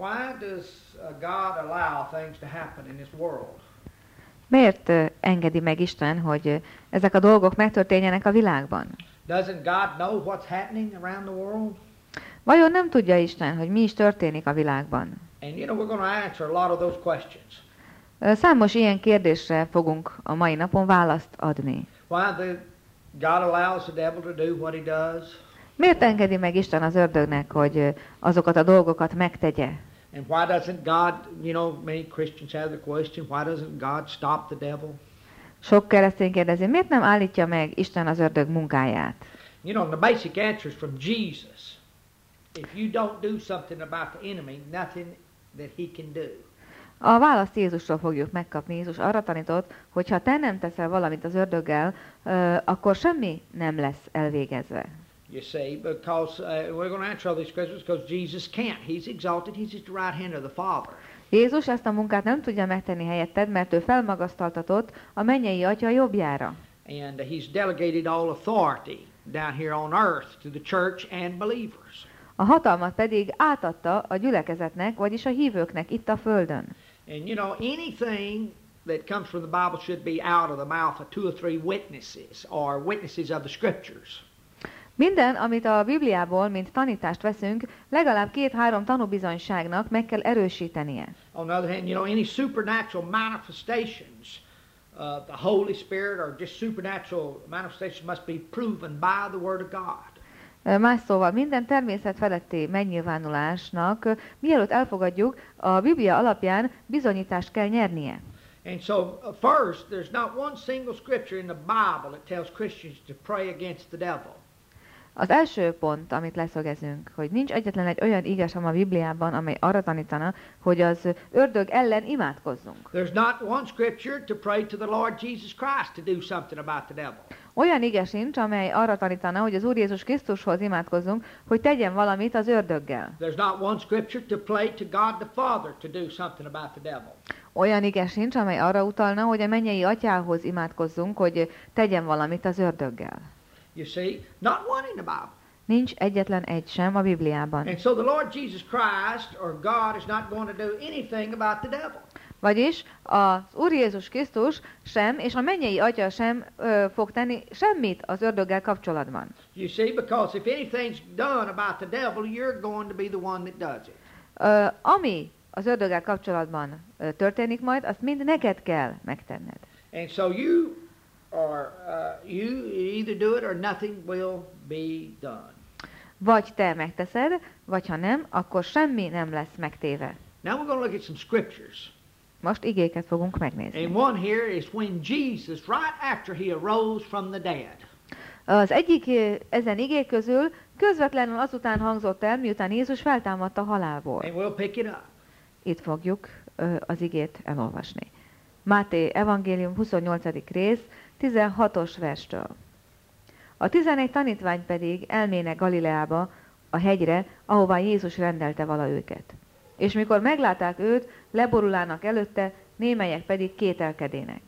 Why does God allow things to happen in this world? Miért engedi meg Isten, hogy ezek a dolgok megtörténjenek a világban? Doesn't God know what's happening around the world? Vajon nem tudja Isten, hogy mi is történik a világban? And you know, we're going to answer a lot of those questions. Számos ilyen kérdésre fogunk a mai napon választ adni. Why God allows the devil to do what he does? Miért engedi meg Isten az ördögnek, hogy azokat a dolgokat megtegye? And why doesn't God, you know, many Christians have the question, why doesn't God stop the devil? Sok keresztény kérdezi, miért nem állítja meg Isten az ördög munkáját? You know, the basic answer is from Jesus. If you don't do something about the enemy, nothing that he can do. A választ Jézusról fogjuk megkapni. Jézus arra tanított, hogy ha te nem teszel valamit az ördöggel, akkor semmi nem lesz elvégezve. You see, because we're going to answer all these questions because Jesus can't. He's exalted. He's at the right hand of the Father. Jézus ezt a munkát nem tudja megtenni helyetted, mert ő felmagasztaltatott a mennyei Atya jobbjára. And he's delegated all authority down here on earth to the church and believers. A hatalmat pedig átadta a gyülekezetnek, vagyis a hívőknek itt a földön. And you know, anything that comes from the Bible should be out of the mouth of 2 or 3 witnesses or witnesses of the Scriptures. Minden, amit a Bibliából, mint tanítást veszünk, legalább 2-3 tanúbizonyságnak meg kell erősítenie. On the other hand, you know, any supernatural manifestations, the Holy Spirit or just supernatural manifestations must be proven by the Word of God. Más szóval minden természet feletti megnyilvánulásnak, mielőtt elfogadjuk, a Biblia alapján bizonyítást kell nyernie. And so first, there's not one single scripture in the Bible that tells Christians to pray against the devil. Az első pont, amit leszögezünk, hogy nincs egyetlen egy olyan ige sem a Bibliában, amely arra tanítana, hogy az ördög ellen imádkozzunk. There's not one scripture to pray to the Lord Jesus Christ to do something about the devil. Olyan ige sincs, amely arra tanítana, hogy az Úr Jézus Krisztushoz imádkozzunk, hogy tegyen valamit az ördöggel. There's not one scripture to pray to God the Father to do something about the devil. Olyan ige sincs, amely arra utalna, hogy a mennyei Atyához imádkozzunk, hogy tegyen valamit az ördöggel. You see, not one in the Bible. Nincs egyetlen egy sem a Bibliában. And so the Lord Jesus Christ or God is not going to do anything about the devil. Vagyis az Úr Jézus Krisztus sem, és a mennyei Atya sem fog tenni semmit az ördöggel kapcsolatban. You see, because if anything's done about the devil, you're going to be the one that does it. Ami az ördöggel kapcsolatban történik majd, azt mind neked kell megtenned. And so you either do it or nothing will be done. Vagy te megteszed, vagy ha nem, akkor semmi nem lesz megtéve. Now we're going to look at some scriptures. Most igéket fogunk megnézni. And one here is when Jesus, right after he arose from the dead. Az egyik ezen igék közül közvetlenül azután hangzott el, miután Jézus feltámadt a halálból. And we'll pick it up. Itt fogjuk az igét elolvasni. Máté evangélium 28. rész, 16-os verstől. A 11 tanítvány pedig elmének Galileába, a hegyre, ahová Jézus rendelte vala őket. És mikor meglátták őt, leborulának előtte, némelyek pedig kételkedének.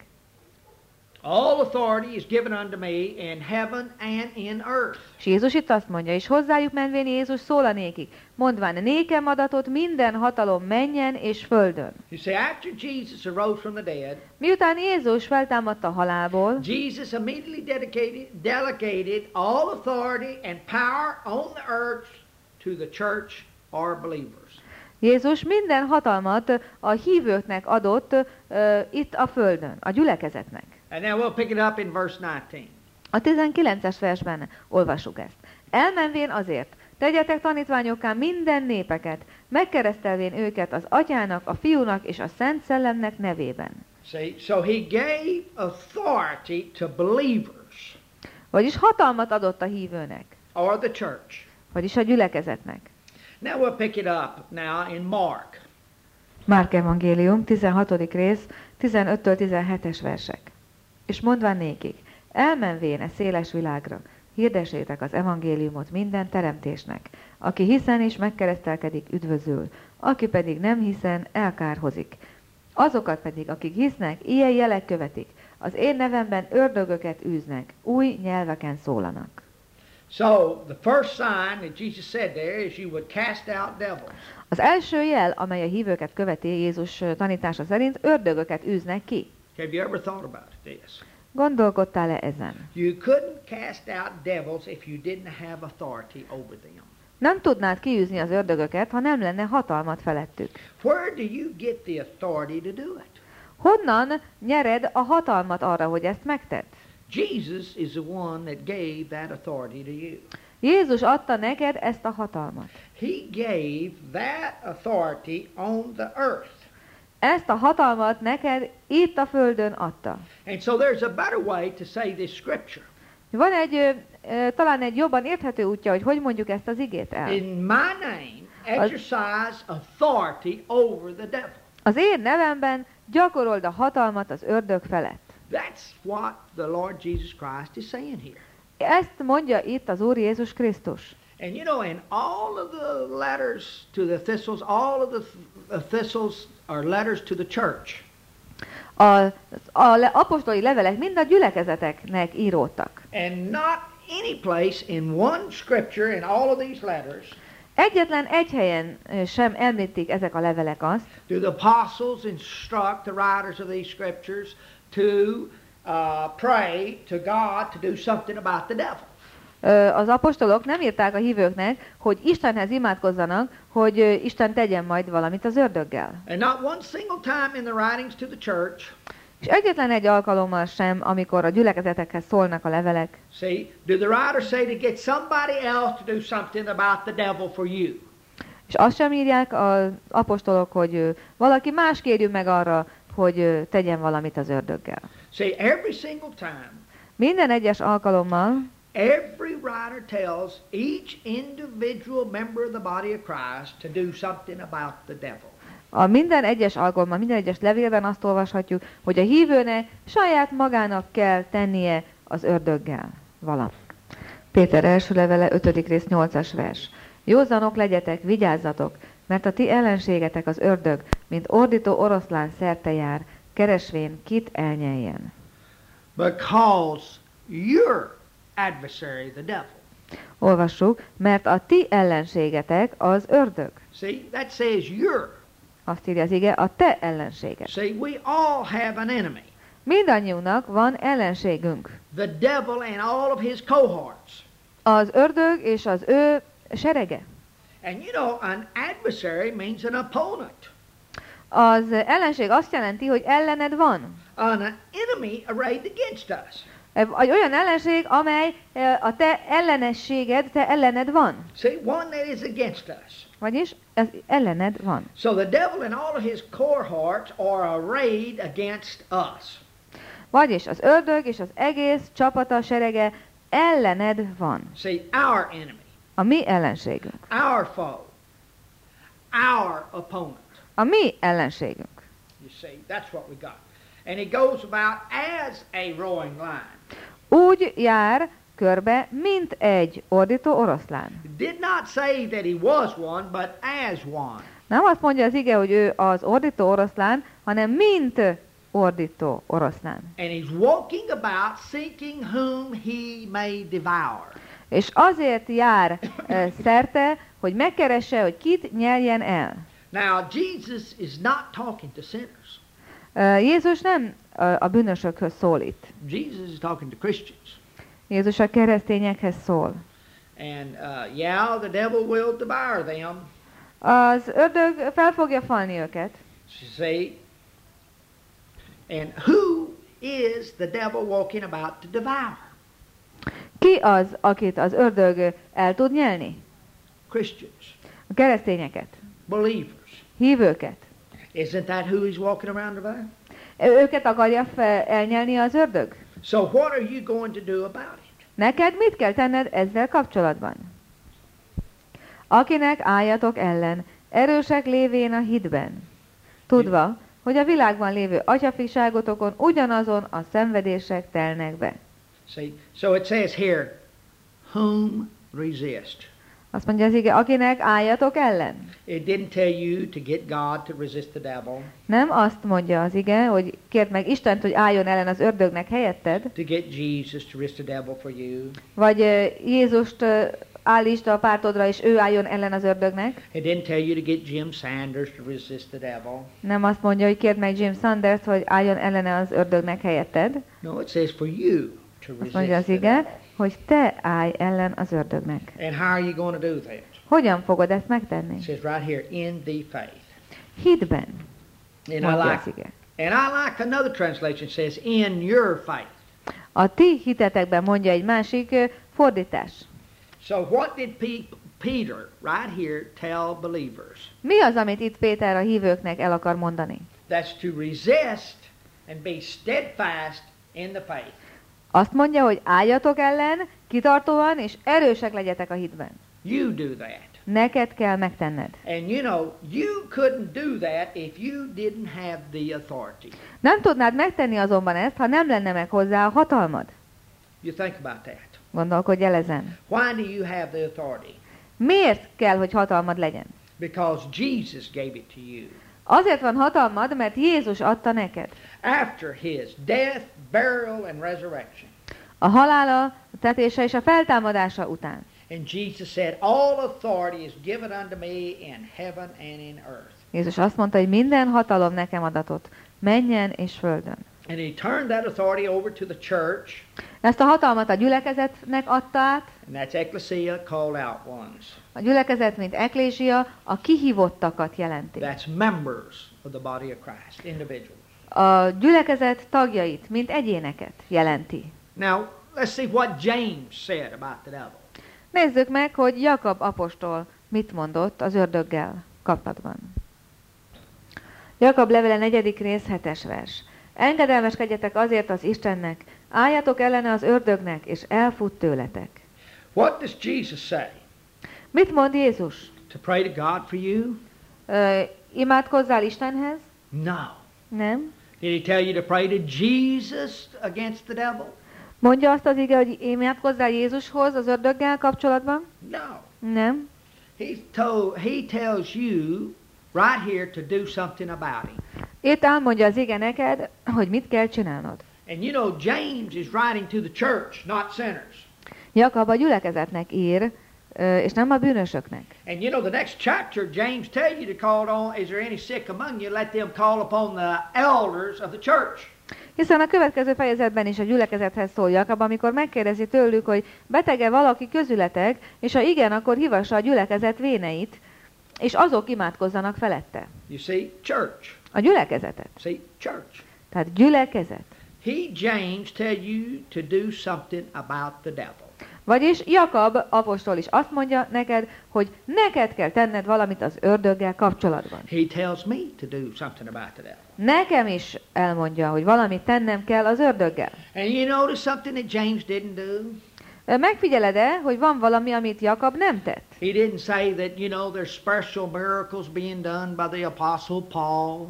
All authority is given unto me in heaven and in earth. És Jézus itt azt mondja, és hozzájuk menvén Jézus szólanékik, mondván, nékem adatot minden hatalom mennyen és földön. You see, after Jesus arose from the dead, Miután Jézus feltámadt a halálból, Jesus immediately delegated all authority and power on the earth to the church or believers. Jézus minden hatalmat a hívőknek adott itt a földön, a gyülekezetnek. And now we'll pick it up in verse 19. A 19-es versben olvassuk ezt. Elmenvén azért, tegyetek tanítványokká minden népeket, megkeresztelvén őket az Atyának, a Fiúnak és a Szent Szellemnek nevében. See, so he gave authority to believers. Vagyis hatalmat adott a hívőnek. Or the church. Vagyis a gyülekezetnek. Now we'll pick it up now in Mark. Márk evangélium, 16. rész, 15-től 17-es versek. És mondván nékik, elmenvén e széles világra, hirdessétek az evangéliumot minden teremtésnek. Aki hiszen és megkeresztelkedik, üdvözül, aki pedig nem hiszen, elkárhozik. Azokat pedig, akik hisznek, ilyen jelek követik, az én nevemben ördögöket űznek, új nyelveken szólanak. So, the first sign that Jesus said there is you would cast out devils. Az első jel, amely a hívőket követi Jézus tanítása szerint, ördögöket űznek ki. Have you ever thought about this? Gondolkodtál-e ezen? You couldn't cast out devils if you didn't have authority over them. Nem tudnád kiűzni az ördögöket, ha nem lenne hatalmat felettük. Where do you get the authority to do it? Honnan nyered a hatalmat arra, hogy ezt megtedd? Jesus is the one that gave that authority to you. Jézus adta neked ezt a hatalmat. He gave that authority on the earth. Ezt a hatalmat neked itt a földön adta. And so there's a better way to say this scripture. Van talán egy jobban érthető útja, hogy mondjuk ezt az igét el. In my name, exercise authority over the devil. Az én nevemben gyakorold a hatalmat az ördög felett. That's what the Lord Jesus Christ is saying here. Ezt mondja itt az Úr Jézus Krisztus. And you know, in all of the letters to the epistles, all of the epistles are letters to the church. Az apostoli levelek mind a gyülekezeteknek íródtak. And not any place in one scripture in all of these letters Egyetlen egy helyen sem említik ezek a levelek azt, do the apostles instruct the writers of these scriptures to pray to God to do something about the devil. Az apostolok nem írták a hívőknek, hogy Istenhez imádkozzanak, hogy Isten tegyen majd valamit az ördöggel. And not one single time in the writings to the church, És egyetlen egy alkalommal sem, amikor a gyülekezetekhez szólnak a levelek, see, do the writers say to get somebody else to do something about the devil for you. és azt sem írják az apostolok, hogy valaki más kérjük meg arra, hogy tegyen valamit az ördöggel. See, every single time, Minden egyes alkalommal every writer tells each individual member of the body of Christ to do something about the devil. a minden egyes alkalommal, minden egyes levélben azt olvashatjuk, hogy a hívőnek saját magának kell tennie az ördöggel valamit. Péter első levele 5. rész 8-as vers. Józanok legyetek, vigyázzatok, mert a ti ellenségetek az ördög, mint ordító oroszlán szerte jár, keresvén kit elnyeljen. Because your adversary, the devil. Olvassuk, mert a ti ellenségetek az ördög. See, that says your. Azt írja az ige, a te ellenséged. See, we all have an enemy. Mindannyiunknak van ellenségünk. The devil and all of his cohorts. Az ördög és az ő serege. And you know, an adversary means an opponent. Az ellenség azt jelenti, hogy ellened van. An enemy arrayed against us. Egy olyan ellenség, amely a te ellenességed, te ellened van. See, one that is against us. Vagyis ez ellened van. So the devil and all of his cohorts are arrayed against us. Vagyis az ördög és az egész csapata, serege ellened van. See, our enemy, A mi ellenségünk. our foe, our opponent. A mi ellenségünk. You see, that's what we got. And he goes about as a roaring lion. Úgy jár körbe, mint egy ordító oroszlán. Did not say that he was one, but as one. Nem azt mondja az ige, hogy ő az ordító oroszlán, hanem mint ordító oroszlán. And he's walking about seeking whom he may devour. És azért jár szerte, hogy megkeresse, hogy kit nyeljen el. Now, Jesus is not talking to sinners. Jézus nem a bűnösökhöz szól itt. Jesus is talking to Christians. Jézus a keresztényekhez szól. And yeah, the devil will devour them. Az ördög fel fogja falni őket. See? And who is the devil walking about to devour? Ki az, akit az ördög el tud nyelni? Christians, A keresztényeket, believers. hívőket. Isn't that who he's walking around about? Őket akarja elnyelni az ördög? So what are you going to do about it? Neked mit kell tenned ezzel kapcsolatban? Akinek álljatok ellen, erősek lévén a hitben, tudva, hogy a világban lévő atyafiságotokon ugyanazon a szenvedések telnek be. See, so it says here, whom resist. Azt mondja az ige, akinek álljatok ellen. It didn't tell you to get God to resist the devil, Nem azt mondja az ige, hogy kérd meg Istent, hogy álljon ellen az ördögnek helyetted, to get Jesus to resist the devil for you. vagy Jézust állítsd a pártodra, és ő álljon ellen az ördögnek. It didn't tell you to get Jim Sanders to resist the devil. Nem azt mondja, hogy kérd meg Jim Sanders, hogy álljon ellene az ördögnek helyetted. No, it says for you to Azt mondja resist az the ige, devil. hogy te állj ellen az ördögnek. And how are you going to do that? Hogyan fogod ezt megtenni? It says right here, in the faith. Hitben, And mondja az ige. I like another translation says in your faith. A ti hitetekben mondja egy másik fordítás. So what did Peter right here tell believers? Mi az, amit itt Péter a hívőknek el akar mondani? That's to resist and be steadfast in the faith. Azt mondja, hogy álljatok ellen, kitartóan és erősek legyetek a hitben. You do that. Neked kell megtenned. And you know, you couldn't do that if you didn't have the authority. Nem tudnád megtenni azonban ezt, ha nem lenne meg hozzá a hatalmad. You think about that. Gondolkodj el ezen. Why do you have the authority? Miért kell, hogy hatalmad legyen? Because Jesus gave it to you. Azért van hatalmad, mert Jézus adta neked. After his death, burial, and resurrection. A halála, a tetése és a feltámadása után. And Jesus said, all authority is given unto me in heaven and in earth. Jézus azt mondta, hogy minden hatalom nekem adatott, mennyen és földön. And he turned that authority over to the church, Ezt a hatalmat a gyülekezetnek adta át. and that's ecclesia, called out ones. A gyülekezet, mint eklésia, a kihívottakat jelenti. That's members of the body of Christ, individuals. A gyülekezet tagjait, mint egyéneket jelenti. Now, let's see what James said about the devil. Nézzük meg, hogy Jakab apostol mit mondott az ördöggel kapcsolatban. Jakab levele 4. rész 7. vers. Engedelmeskedjetek azért az Istennek, álljatok ellene az ördögnek, és elfut tőletek. What does Jesus say? Mit mond Jézus? To pray to God for you? Imádkozzál Istenhez? No. Nem. Did he tell you to pray to Jesus against the devil? Mondja azt az ige, hogy imádkozzál Jézushoz az ördöggel kapcsolatban? No. Nem. He tells you right here to do something about it. Itt elmondja az ige neked, hogy mit kell csinálnod. And you know, James is writing to the church, not sinners. Jakab a gyülekezetnek ír, és nem a bűnösöknek. And you know, the next chapter, James tell you to call on, is there any sick among you? Let them call upon the elders of the church. Hiszen a következő fejezetben is a gyülekezethez szól Jakab, amikor megkérdezi tőlük, hogy betege valaki közületek, és ha igen, akkor hívassa a gyülekezet véneit, és azok imádkozzanak felette. You see, church. A gyülekezetet. See, church. Tehát gyülekezet. He, James, tell you to do something about the devil. Vagyis Jakab apostol is azt mondja neked, hogy neked kell tenned valamit az ördöggel kapcsolatban. He tells me to do something about the devil. Nekem is elmondja, hogy valamit tennem kell az ördöggel. And you notice something that James didn't do? Megfigyeled-e, hogy van valami, amit Jakab nem tett? He didn't say that, you know, there's special miracles being done by the Apostle Paul.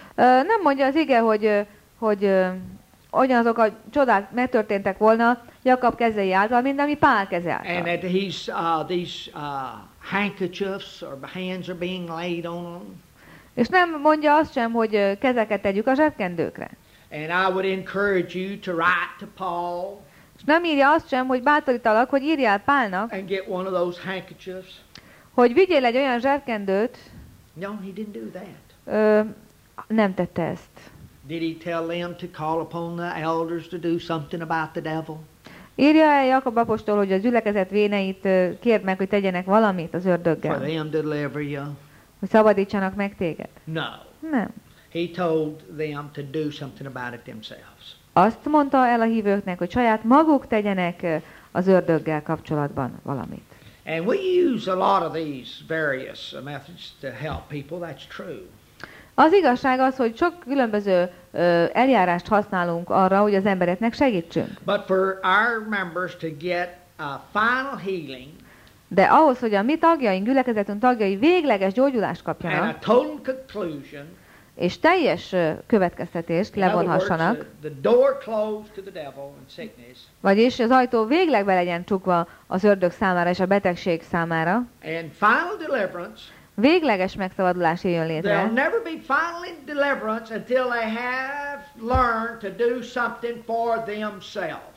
Nem mondja az ige, hogy ugyanazok a csodák megtörténtek volna Jakab kezei által, mint ami Pál keze And által. that these handkerchiefs or hands are being laid on them. És nem mondja azt sem, hogy kezeket tegyük a zsebkendőkre. And I would encourage you to write to Paul És nem írja azt sem, hogy bátorítalak, hogy írjál Pálnak, and get one of those handkerchiefs. hogy vigyél egy olyan zsebkendőt. No, he didn't do that. Nem tette ezt. Did he tell them to call upon the elders to do something about the devil? Írja el Jakab apostol, hogy az gyülekezet véneit kérd meg, hogy tegyenek valamit az For ördöggel, them to deliver you? hogy szabadítsanak meg téged. No. Nem. He told them to do something about it themselves. Azt mondta el a hívőknek, hogy saját maguk tegyenek az ördöggel kapcsolatban valamit. And we use a lot of these various methods to help people. That's true. Az igazság az, hogy sok különböző eljárást használunk arra, hogy az embereknek segítsünk. But for our members to get a final healing De ahhoz, hogy a mi tagjaink, gyülekezetünk tagjai végleges gyógyulást and a kapjanak, total conclusion, és teljes következtetést in other words, levonhassanak, the door closed to the devil and sickness, vagyis az ajtó végleg be legyen csukva az ördög számára és a betegség számára, and final deliverance, végleges megszabadulás jöjjön there'll létre, never be final deliverance until they have learned to do something for themselves.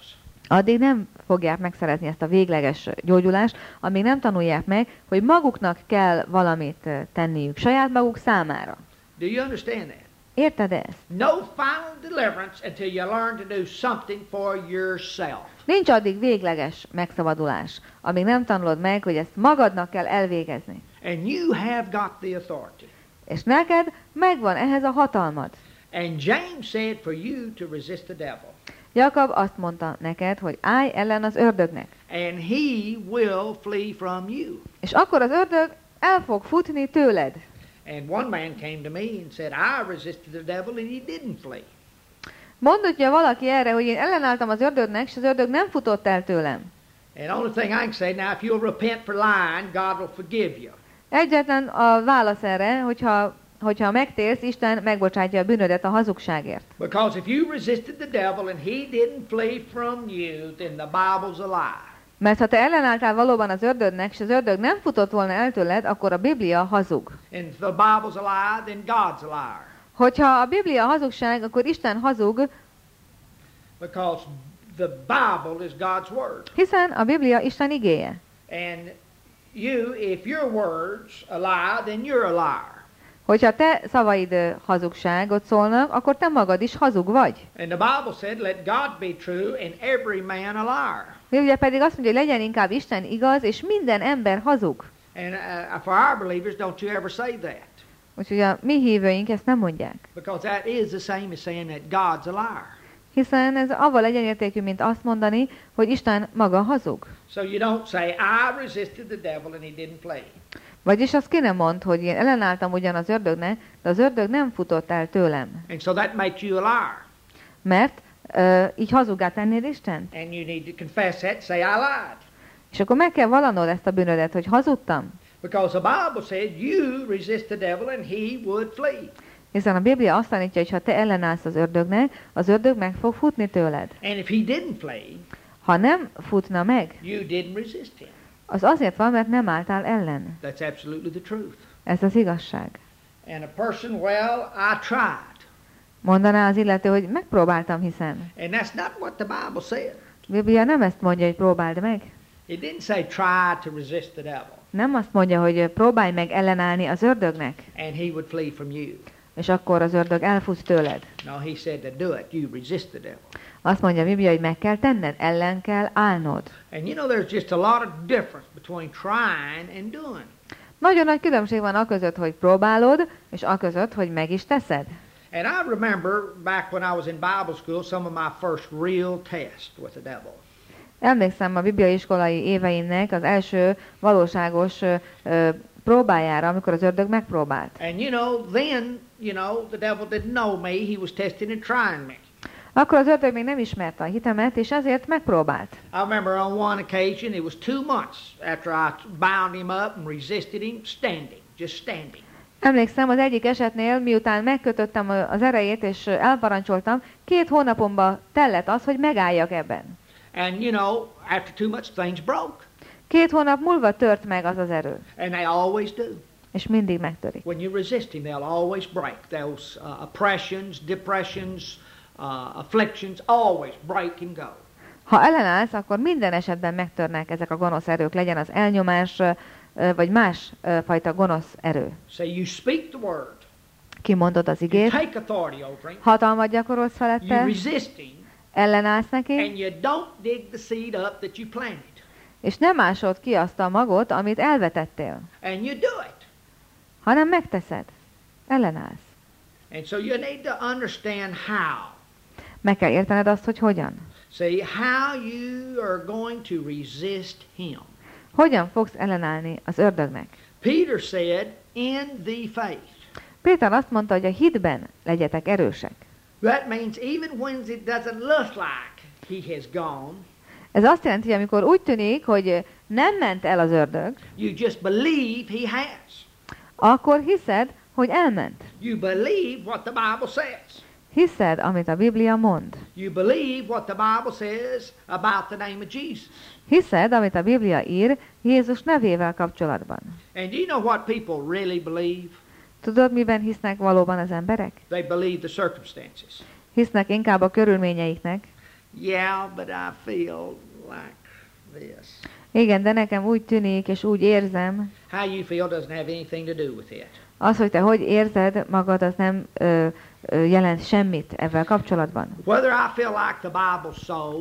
Addig nem fogják megszerezni ezt a végleges gyógyulást, amíg nem tanulják meg, hogy maguknak kell valamit tenniük, saját maguk számára. Do you understand that? Érted ezt? No final deliverance until you learn to do something for yourself. Nincs addig végleges megszabadulás, amíg nem tanulod meg, hogy ezt magadnak kell elvégezni. And you have got the authority. És neked megvan ehhez a hatalmad. And James said for you to resist the devil. Jakab azt mondta neked, hogy állj ellen az ördögnek. And he will flee from you. És akkor az ördög el fog futni tőled. And one man came to me and said, I resisted the devil and he didn't flee. Mondhatja valaki erre, hogy én ellenálltam az ördögnek, és az ördög nem futott el tőlem. And the only thing I can say now, if you'll repent for lying, God will forgive you. Egyetlen a válasz erre, hogyha megtérsz, Isten megbocsátja a bűnödet a hazugságért. Because if you resisted the devil and he didn't flee from you, then the Bible's a lie. Mert ha te ellenálltál valóban az ördögnek, és az ördög nem futott volna el tőled, akkor a Biblia hazug. And if the Bible's a lie, then God's a liar. Hogyha a Biblia hazugság, akkor Isten hazug, Because the Bible is God's word. hiszen a Biblia Isten igéje. And you, if your word's a lie, then you're a liar. Hogyha te szavaid hazugságot szólnak, akkor te magad is hazug vagy. And the Bible said, let God be true and every man a liar. Biblia pedig azt mondja, hogy legyen inkább Isten igaz, és minden ember hazug. And for our believers, don't you ever say that. Úgyhogy a mi hívőink ezt nem mondják. Because that is the same as saying that God's a liar. Hiszen ez avval egyenértékű, mint azt mondani, hogy Isten maga hazug. So you don't say, I resisted the devil and he didn't flee. Vagyis azt ki nem mond, hogy én ellenálltam ugyan az ördögnek, de az ördög nem futott el tőlem. And so that makes you a liar. Mert így hazuggá tennéd Istent. And you need to confess that, say, I lied. És akkor meg kell vallanod ezt a bűnödet, hogy hazudtam. Because the Bible said, you resist the devil and he would flee. Hiszen a Biblia azt tanítja, hogy ha te ellenállsz az ördögnek, az ördög meg fog futni tőled. And if he didn't flee, Ha nem futna meg, you didn't resist him. az azért van, mert nem álltál ellen. That's absolutely the truth. Ez az igazság. And a person, well, I tried. Mondaná az illető, hogy megpróbáltam, hiszen. And that's not what the Bible said. A Biblia nem ezt mondja, hogy próbáld meg. It didn't say try to resist the devil Nem azt mondja, hogy próbálj meg ellenállni az ördögnek, and he would flee from you. és akkor az ördög elfut tőled. No, he said to do it. You resist the devil. Azt mondja a Biblia, hogy meg kell tenned, ellen kell állnod. And you know there's just a lot of difference between trying and doing. Nagyon nagy különbség van aközött, hogy próbálod, és aközött, hogy meg is teszed. And I remember back when I was in Bible school some of my first real tests with the devil. Emlékszem a bibliai iskolai éveimnek az első valóságos próbájára, amikor az ördög megpróbált. And then, the devil didn't know me. He was testing and trying me. Akkor az ördög még nem ismerte a hitemet, és ezért megpróbált. I remember on one occasion, it was 2 months after I bound him up and resisted him, just standing. Emlékszem, az egyik esetnél, miután megkötöttem az erejét, és elparancsoltam, 2 hónapomba tellett az, hogy megálljak ebben. And after 2 months, things broke. 2 hónap múlva tört meg az az erő. And they always do. És mindig megtörik. When you resist him, they'll always break. Those oppressions, depressions, afflictions always break and go. Ha ellenállsz, akkor minden esetben megtörnek ezek a gonosz erők, legyen az elnyomás, vagy más fajta gonosz erő. So you speak the word. Kimondod az You igét, take authority over him. hatalmat gyakorolsz You felette, resist him. ellenállsz neki, And you don't dig the seed up that you planted. és nem ásod ki azt a magot, amit elvetettél, And you do it. hanem megteszed. Ellenállsz. And so you need to understand how. Meg kell értened azt, hogy hogyan. See, how you are going to resist him. Hogyan fogsz ellenállni az ördögnek. Peter said, in the faith. Péter azt mondta, hogy a hitben legyetek erősek. That means even when it doesn't look like he has gone, Ez azt jelenti, hogy amikor úgy tűnik, hogy nem ment el az ördög, you just believe he has. akkor hiszed, hogy elment. You believe what the Bible says. Hiszed, amit a Biblia mond. You believe what the Bible says about the name of Jesus. Hiszed, amit a Biblia ír Jézus nevével kapcsolatban. And do you know what people really believe? Tudod, miben hisznek valóban az emberek? They believe the circumstances. Hisznek inkább a körülményeiknek. Yeah, but I feel like this. Igen, de nekem úgy tűnik, és úgy érzem. How you feel doesn't have anything to do with it. Az, hogy te hogy érzed magad, az nem jelent semmit ezzel kapcsolatban. Whether I feel like the Bible's so,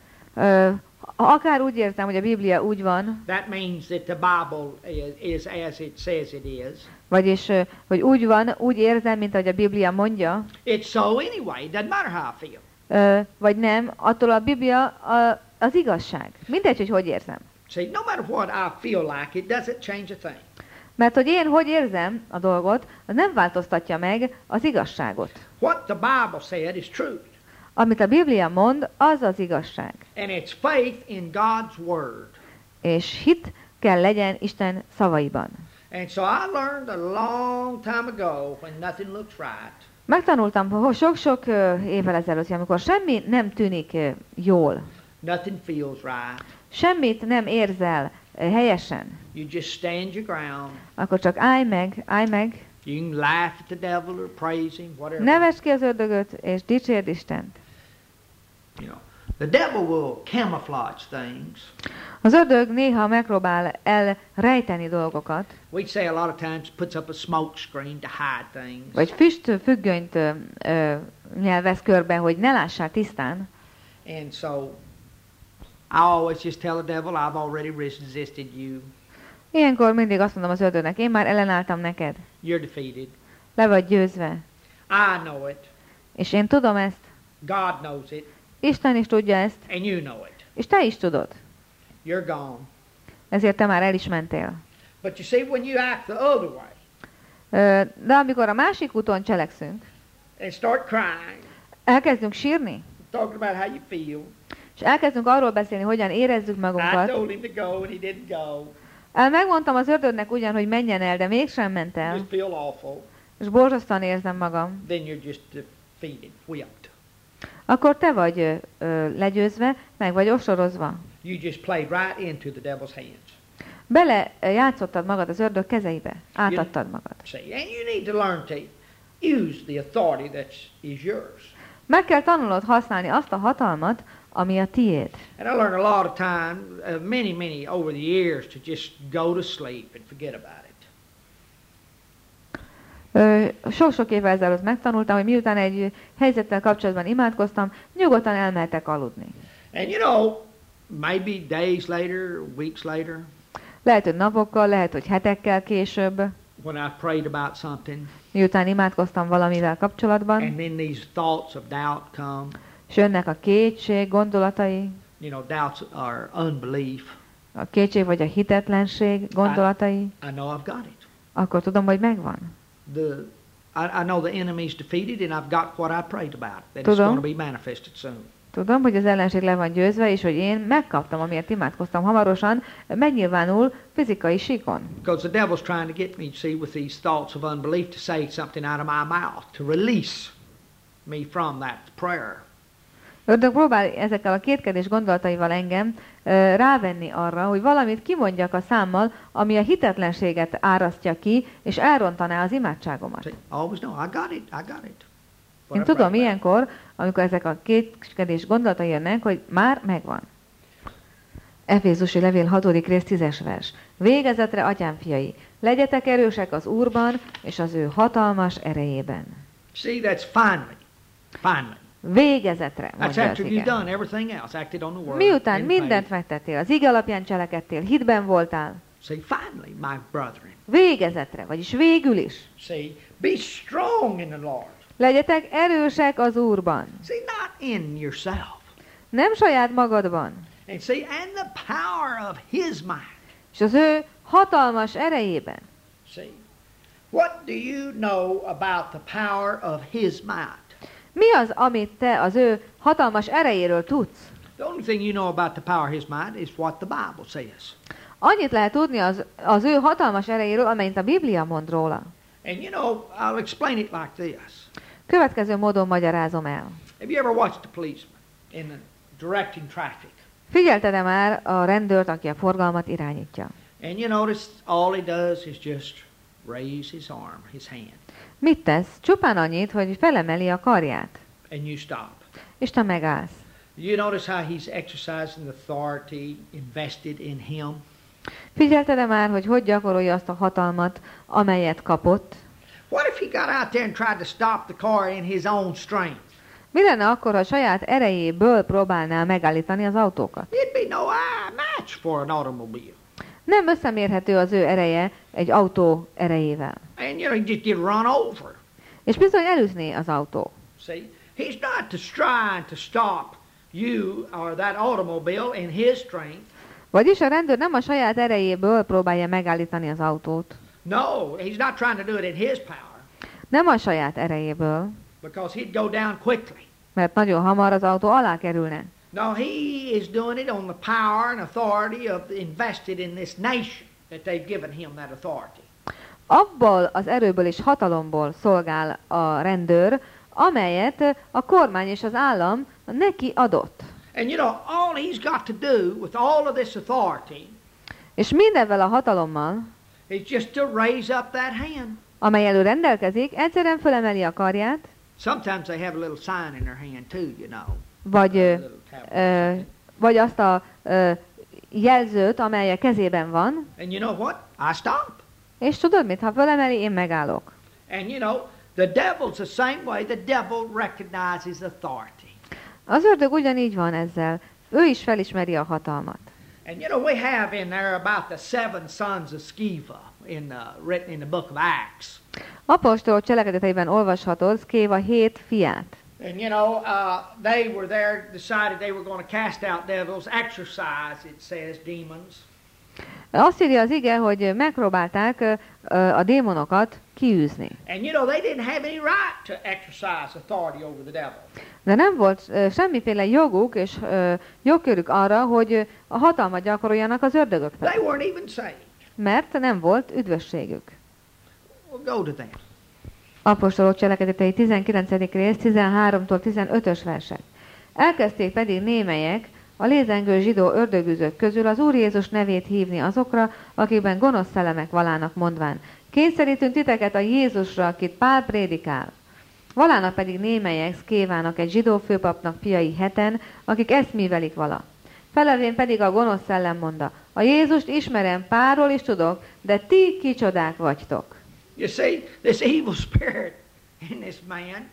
Akár úgy érzem, hogy a Biblia úgy van, that means that the Bible is as it says it is. vagyis, hogy úgy van, úgy érzem, mint ahogy a Biblia mondja, It's so anyway. It doesn't matter how I feel. vagy nem, attól a Biblia az igazság. Mindegy, hogy hogy érzem. See, no matter what I feel like, it doesn't change a thing. Mert hogy én hogy érzem a dolgot, az nem változtatja meg az igazságot. What the Bible said is truth. Amit a Biblia mond, az az igazság. And it's faith in God's Word. És hit kell legyen Isten szavaiban. And so I learned a long time ago when nothing looks right. Megtanultam sok-sok évvel ezelőtt, amikor semmi nem tűnik jól, Nothing feels right. semmit nem érzel helyesen, You just stand your ground. akkor csak állj meg, You can laugh at the devil or praise him, whatever. nevesd ki az ördögöt, és dicsérd Istent. You know, the devil will camouflage things. Az ördög néha megpróbál elrejteni dolgokat, We'd say a lot of times puts up a smoke screen to hide things. vagy függönyt nyelvez körbe, hogy ne lássál tisztán. And so I always just tell the devil, I've already resisted you. Ilyenkor mindig azt mondom az ördögnek, én már ellenálltam neked, You're defeated. le vagy győzve. I know it. És én tudom ezt, God knows it. Isten is tudja ezt, And you know it. és te is tudod. You're gone. Ezért te már el is mentél. But you see, when you act the other way De amikor a másik úton cselekszünk, and start crying, elkezdünk sírni, talking about how you feel, és elkezdünk arról beszélni, hogyan érezzük I magunkat. told him to go and he didn't go. Megmondtam az ördögnek ugyan, hogy menjen el, de mégsem ment You el, just feel awful. és borzasztóan érzem magam. Then you're just defeated, whipped. Akkor te vagy legyőzve, meg vagy osorozva. You just played right into the devil's hands. Bele játszottad magad az ördög kezeibe, átadtad magad. See, and you need to learn to use the authority that is yours. Meg kell tanulnod használni azt a hatalmat, ami a tiéd. And I learned a lot of time, many over the years, to just go to sleep and forget about it. Sok-sok évvel ezelőtt megtanultam, hogy miután egy helyzettel kapcsolatban imádkoztam, nyugodtan elmehetek aludni. And you know, maybe days later, weeks later, Lehet, hogy napokkal, lehet, hogy hetekkel később, when I prayed about something, miután imádkoztam valamivel kapcsolatban, and then these thoughts of doubt come, és jönnek a kétség gondolatai, you know, doubts are unbelief. a kétség vagy a hitetlenség gondolatai, I know I've got it. akkor tudom, hogy megvan. I know the enemy's defeated, and I've got what I prayed about. That it's Tudom. going to be manifested soon. Tudom, hogy az ellenség le van győzve, és hogy én megkaptam, amiért imádkoztam hamarosan, megnyilvánul fizikai síkon. Because the devil's trying to get me, you see, with these thoughts of unbelief, to say something out of my mouth, to release me from that prayer. Ördög próbál ezekkel a kétkedés gondolataival engem rávenni arra, hogy valamit kimondjak a számmal, ami a hitetlenséget árasztja ki, és elrontaná az imádságomat. See, always know, I got it. Én tudom ilyenkor, amikor ezek a kétkedés gondolatai jönnek, hogy már megvan. Efézusi levél 6. rész 10-es vers. Végezetre, atyám fiai, legyetek erősek az Úrban és az ő hatalmas erejében. See, that's finally. Végezetre, That's mondja az after you've ige. done everything else, acted on the word. Miután in mindent faith. megtettél, az ige alapján cselekedtél, hitben voltál, See, finally, my brethren. végezetre, vagyis végül is. See, be strong in the Lord. Legyetek erősek az Úrban. See, not in yourself. Nem saját magadban. And see, and the power of His might. És az ő hatalmas erejében. See, what do you know about the power of His might? Mi az, amit te az ő hatalmas erejéről tudsz? The only thing you know about the power of His might is what the Bible says. Annyit lehet tudni az ő hatalmas erejéről, amennyit a Biblia mond róla. And you know, I'll explain it like this. Következő módon magyarázom el. Have you ever watched a policeman in the directing traffic? Figyelted-e már a rendőrt, aki a forgalmat irányítja? And you notice all he does is just raise his arm, his hand, Mit tesz? Csupán annyit, hogy felemeli a karját. and you stop. És te megállsz. You notice how he's exercising authority invested in him? Figyelte már, hogy gyakorolja azt a hatalmat, amelyet kapott? What if he got out there and tried to stop the car in his own strength? Mi lenne akkor, ha saját erejéből próbálná megállítani az autókat? It'd be no match for an automobile. Nem összemérhető az ő ereje egy autó erejével. And you just get run over. És bizony elütné az autó. See, he's not just trying to stop you or that automobile in his strength. Vagyis a rendőr nem a saját erejéből próbálja megállítani az autót. No, he's not trying to do it in his power. Nem a saját erejéből, Because he'd go down quickly. mert nagyon hamar az autó alá kerülne. No, he is doing it on the power and authority of invested in this nation that they've given him that authority. Abból az erőből és hatalomból szolgál a rendőr, amelyet a kormány és az állam neki adott. And you know, all he's got to do with all of this authority És mindezzel a hatalommal, is just to raise up that hand. amely elől rendelkezik, egyszerűen fölemeli a karját, Sometimes they have a little sign in their hand too, you know. vagy azt a jelzőt, amely a kezében van, And you know what? I stop. és tudod mit, ha fölemeli, én megállok. And you know, the devil's the same way. The devil recognizes authority. Az ördög ugyanígy van ezzel. Ő is felismeri a hatalmat. And you know, we have in there about the 7 sons of Sceva written in the book of Acts. Apostolok cselekedeteiben olvashatod Szkéva 7 fiát. And you know, they were there, decided they were going to cast out devils, exorcise, it says, demons. Azt írja az ige, hogy megpróbálták a démonokat kiűzni. And you know, they didn't have any right to exercise authority over the devil. De nem volt semmiféle joguk és jogkörük arra, hogy a hatalmat gyakoroljanak az ördögök They felett, weren't even saved. mert nem volt üdvösségük. We'll go to them. Apostolok cselekedetei 19. rész 13-tól 15-ös versek. Elkezdték pedig némelyek a lézengő zsidó ördögűzők közül az Úr Jézus nevét hívni azokra, akikben gonosz szellemek valának, mondván: kényszerítünk titeket a Jézusra, akit Pál prédikál. Valának pedig némelyek Szkévának, egy zsidó főpapnak fiai 7, akik ezt művelik vala. Felelvén pedig a gonosz szellem mondta: a Jézust ismerem, Pálról is tudok, de ti kicsodák vagytok. You see, this evil spirit in this man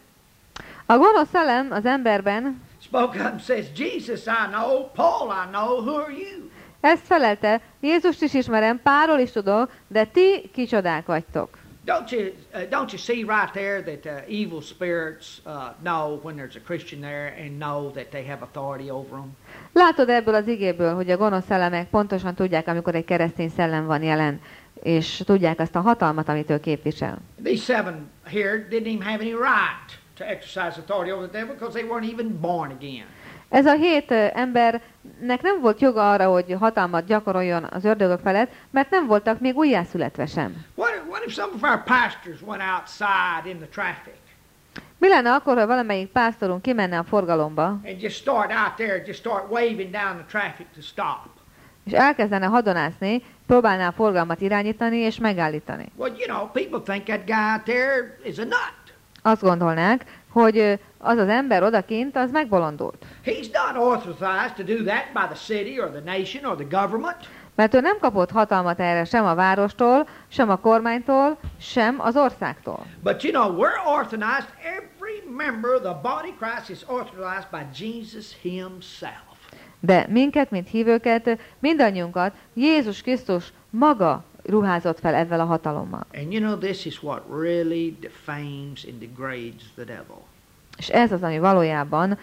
A gonosz szellem az emberben spoke up and says, Jesus I know, Paul I know, who are you? ezt felelte: Jézust is ismerem, Pálról is tudok, de ti kicsodák vagytok. Don't you see right there that evil spirits know when there's a Christian there and know that they have authority over them? Látod ebből az igéből, hogy a gonosz szellemek pontosan tudják, amikor egy keresztény szellem van jelen, és tudják azt a hatalmat, amit ő képvisel. These 7 here didn't even have any right to exercise authority over the devil because they weren't even born again. Ez a 7 embernek nem volt joga arra, hogy hatalmat gyakoroljon az ördögök felett, mert nem voltak még újjászületve sem. What if some of our pastors went outside in the traffic Mi lenne akkor, ha valamelyik pásztorunk kimenne a forgalomba, and just start out there, just start waving down the traffic to stop? és elkezdene hadonászni, próbálná a forgalmat irányítani és megállítani? Well, you know, people think that guy out there is a nut. Azt gondolnák, hogy az az ember odakint, az megbolondult. He's not authorized to do that by the city or the nation or the government. Mert ő nem kapott hatalmat erre sem a várostól, sem a kormánytól, sem az országtól. But you know, we're authorized. Every member of the body of Christ is authorized by Jesus himself. De minket, mint hívőket, mindannyiunkat Jézus Krisztus maga ruházott fel ezzel a hatalommal. And you know, this is what really defames and degrades the devil. És ez az, ami valójában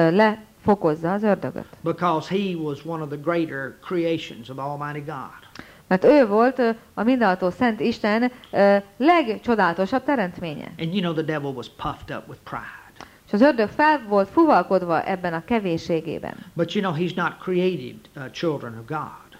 lefokozza az ördögöt. Because he was one of the greater creations of Almighty God. Mert ő volt a mindenható Szent Isten legcsodálatosabb teremtménye. And you know, the devil was puffed up with pride. És az ördög fel volt fuvalkodva ebben a kevésségében. But you know, he's not created children of God.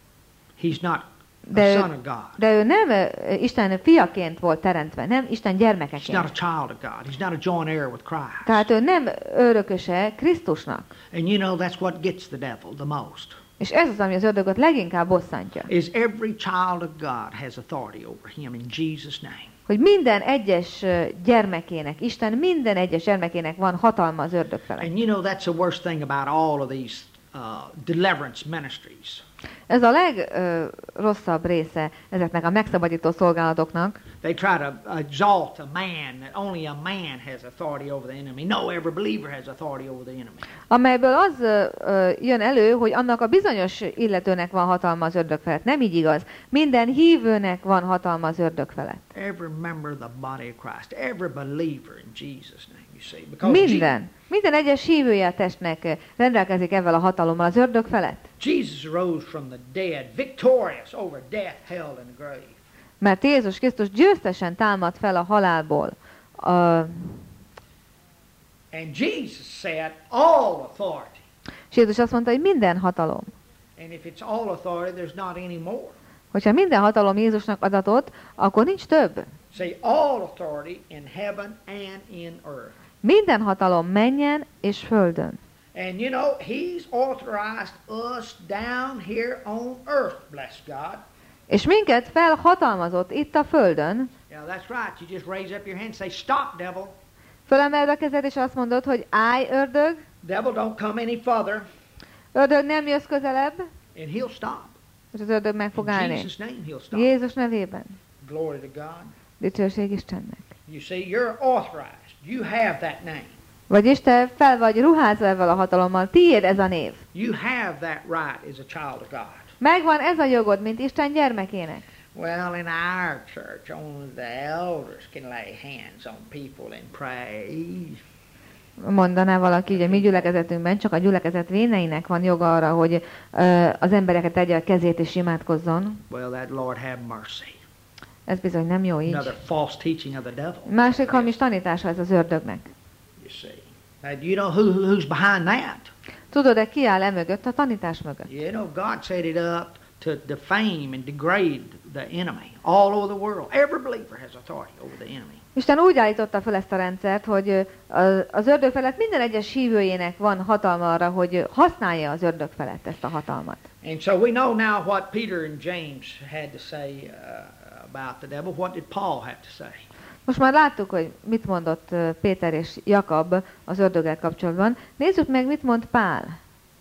He's not a son of God. De ő nem Isten fiaként volt teremtve, nem Isten He's gyermekeként. not a child of God. He's not a joint heir with Christ. Tehát ő nem örököse Krisztusnak. And you know, that's what gets the devil the most. És ez az, ami az ördögöt leginkább bosszantja. Is every child of God has authority over him in Jesus' name. hogy minden egyes gyermekének, Isten minden egyes gyermekének van hatalma az ördög felett. And you know that's the worst thing about all of these deliverance ministries. Ez a legrosszabb része ezeknek a megszabadító szolgálatoknak. They try to exalt a man, that only a man has authority over the enemy. No, every believer has authority over the enemy. Amelyből az jön elő, hogy annak a bizonyos illetőnek van hatalma az ördög felett. Nem így igaz. Minden hívőnek van hatalma az ördög felett. Every member of the body of Christ, every believer in Jesus' name, you see. Because Minden egyes hívője a testnek rendelkezik ezzel a hatalommal az ördög felett. Jesus rose from the dead, victorious over death, hell, and the grave. Mert Jézus Krisztus győztesen támad fel a halálból. And Jesus said, all authority. És Jézus azt mondta, hogy minden hatalom. And if it's all authority, there's not any more. Hogyha minden hatalom Jézusnak adatott, akkor nincs több. Say, all authority in heaven and in earth. Minden hatalom mennyen és földön. And you know, he's authorized us down here on earth, bless God. És minket felhatalmazott itt a földön. Yeah, that's right. You just raise up your hand and say, stop, devil. Fölemeld a kezed, és azt mondod, hogy állj, ördög. Devil, don't come any further. Ördög, nem jössz közelebb. And he'll stop. És az ördög meg fog In állni. Jesus' name, he'll stop. Jézus nevében. Glory to God. Dicsőség Istennek. You see, you're authorized. You have that name. Vagyis te fel vagy ruházva ezzel a hatalommal. Tiéd ez a név. You have that right as a child of God. Megvan ez a jogod, mint Isten gyermekének. Well, in our church, only the elders can lay hands on people and pray. Mondaná valaki, hogy a mi gyülekezetünkben csak a gyülekezet véneinek van joga arra, hogy az embereket tegye a kezét és imádkozzon. Well, that Lord have mercy. Ez bizony nem jó így. Another false teaching of the devil. Másik hamis tanítása ez az ördögnek. You see. Now, do you know who's behind that? Tudod-e, ki áll mögött, a tanítás mögött? You know, God set it up to defame and degrade the enemy all over the world. Every believer has authority over the enemy. Isten úgy állította fel ezt a rendszert, hogy az ördög felett minden egyes hívőjének van hatalma arra, hogy használja az ördög felett ezt a hatalmat. And so we know now what Peter and James had to say about the devil. What did Paul have to say? Most már láttuk, hogy mit mondott Péter és Jakab az ördöggel kapcsolatban. Nézzük meg, mit mond Pál.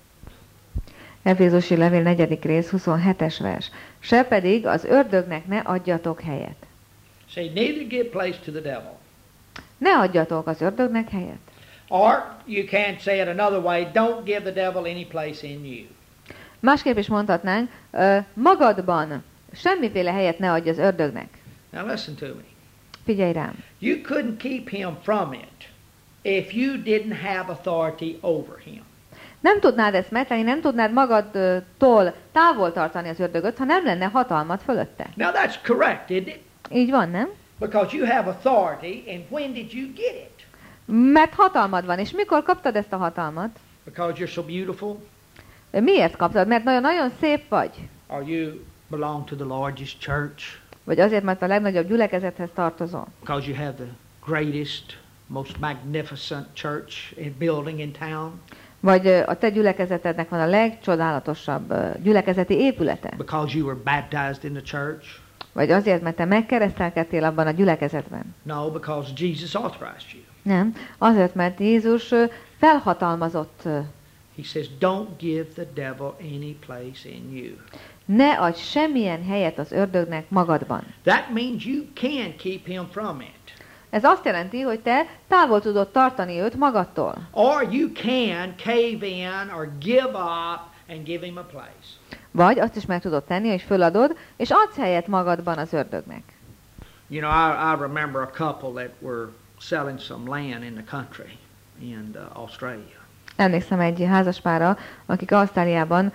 Efézusi levél 4. rész, 27-es vers. Se pedig az ördögnek ne adjatok helyet. Say, neither give place to the devil. Ne adjatok az ördögnek helyet. Or you can't say it another way, don't give the devil any place in you. Másképp is mondhatnánk, magadban semmiféle helyet ne adj az ördögnek. Now listen to me. Figyelj rám. You couldn't keep him from it if you didn't have authority over him. Nem tudnád ezt megtenni, nem tudnád magadtól távol tartani az ördögöt, ha nem lenne hatalmad fölötte. Now that's correct, isn't it? Így van, nem? Because you have authority, and when did you get it? Mert hatalmad van, és mikor kaptad ezt a hatalmat? Because you're so beautiful? Miért kaptad? Mert nagyon-nagyon szép vagy? Or you belong to the largest church? Vagy azért, mert a legnagyobb gyülekezethez tartozol? Because you have the greatest, most magnificent church and building in town? Vagy a te gyülekezetednek van a legcsodálatosabb gyülekezeti épülete? Because you were baptized in the church? Vagy azért, mert te megkeresztelkedtél abban a gyülekezetben? No, because Jesus authorized you. Nem, azért, mert Jézus felhatalmazott. He says, don't give the devil any place in you. Ne adj semmilyen helyet az ördögnek magadban. That means you can keep him from it. Ez azt jelenti, hogy te távol tudod tartani őt magadtól. Or you can cave in or give up and give him a place. Vagy azt is meg tudod tenni, hogy föladod, és adsz helyet magadban az ördögnek. You know, I remember a couple that were selling some land in the country in Australia. Emlékszem egy házaspárra, akik Ausztráliában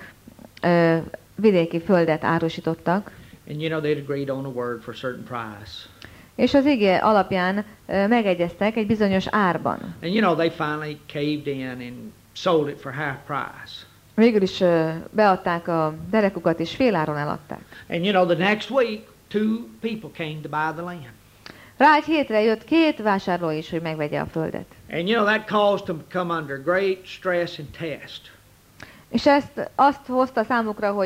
vidéki földet árusítottak. And you know, they'd agreed on a word for a certain price. És az ige alapján megegyeztek egy bizonyos árban. And you know, they finally caved in and sold it for half price. Végül is beadták a derekukat, és féláron eladták. And you know, the next week, 2 people came to buy the land. Rá egy hétre jött 2 vásárló is, hogy megvegye a földet. And you know, that caused them to come under great stress and test. És ezt azt hozta számukra, hogy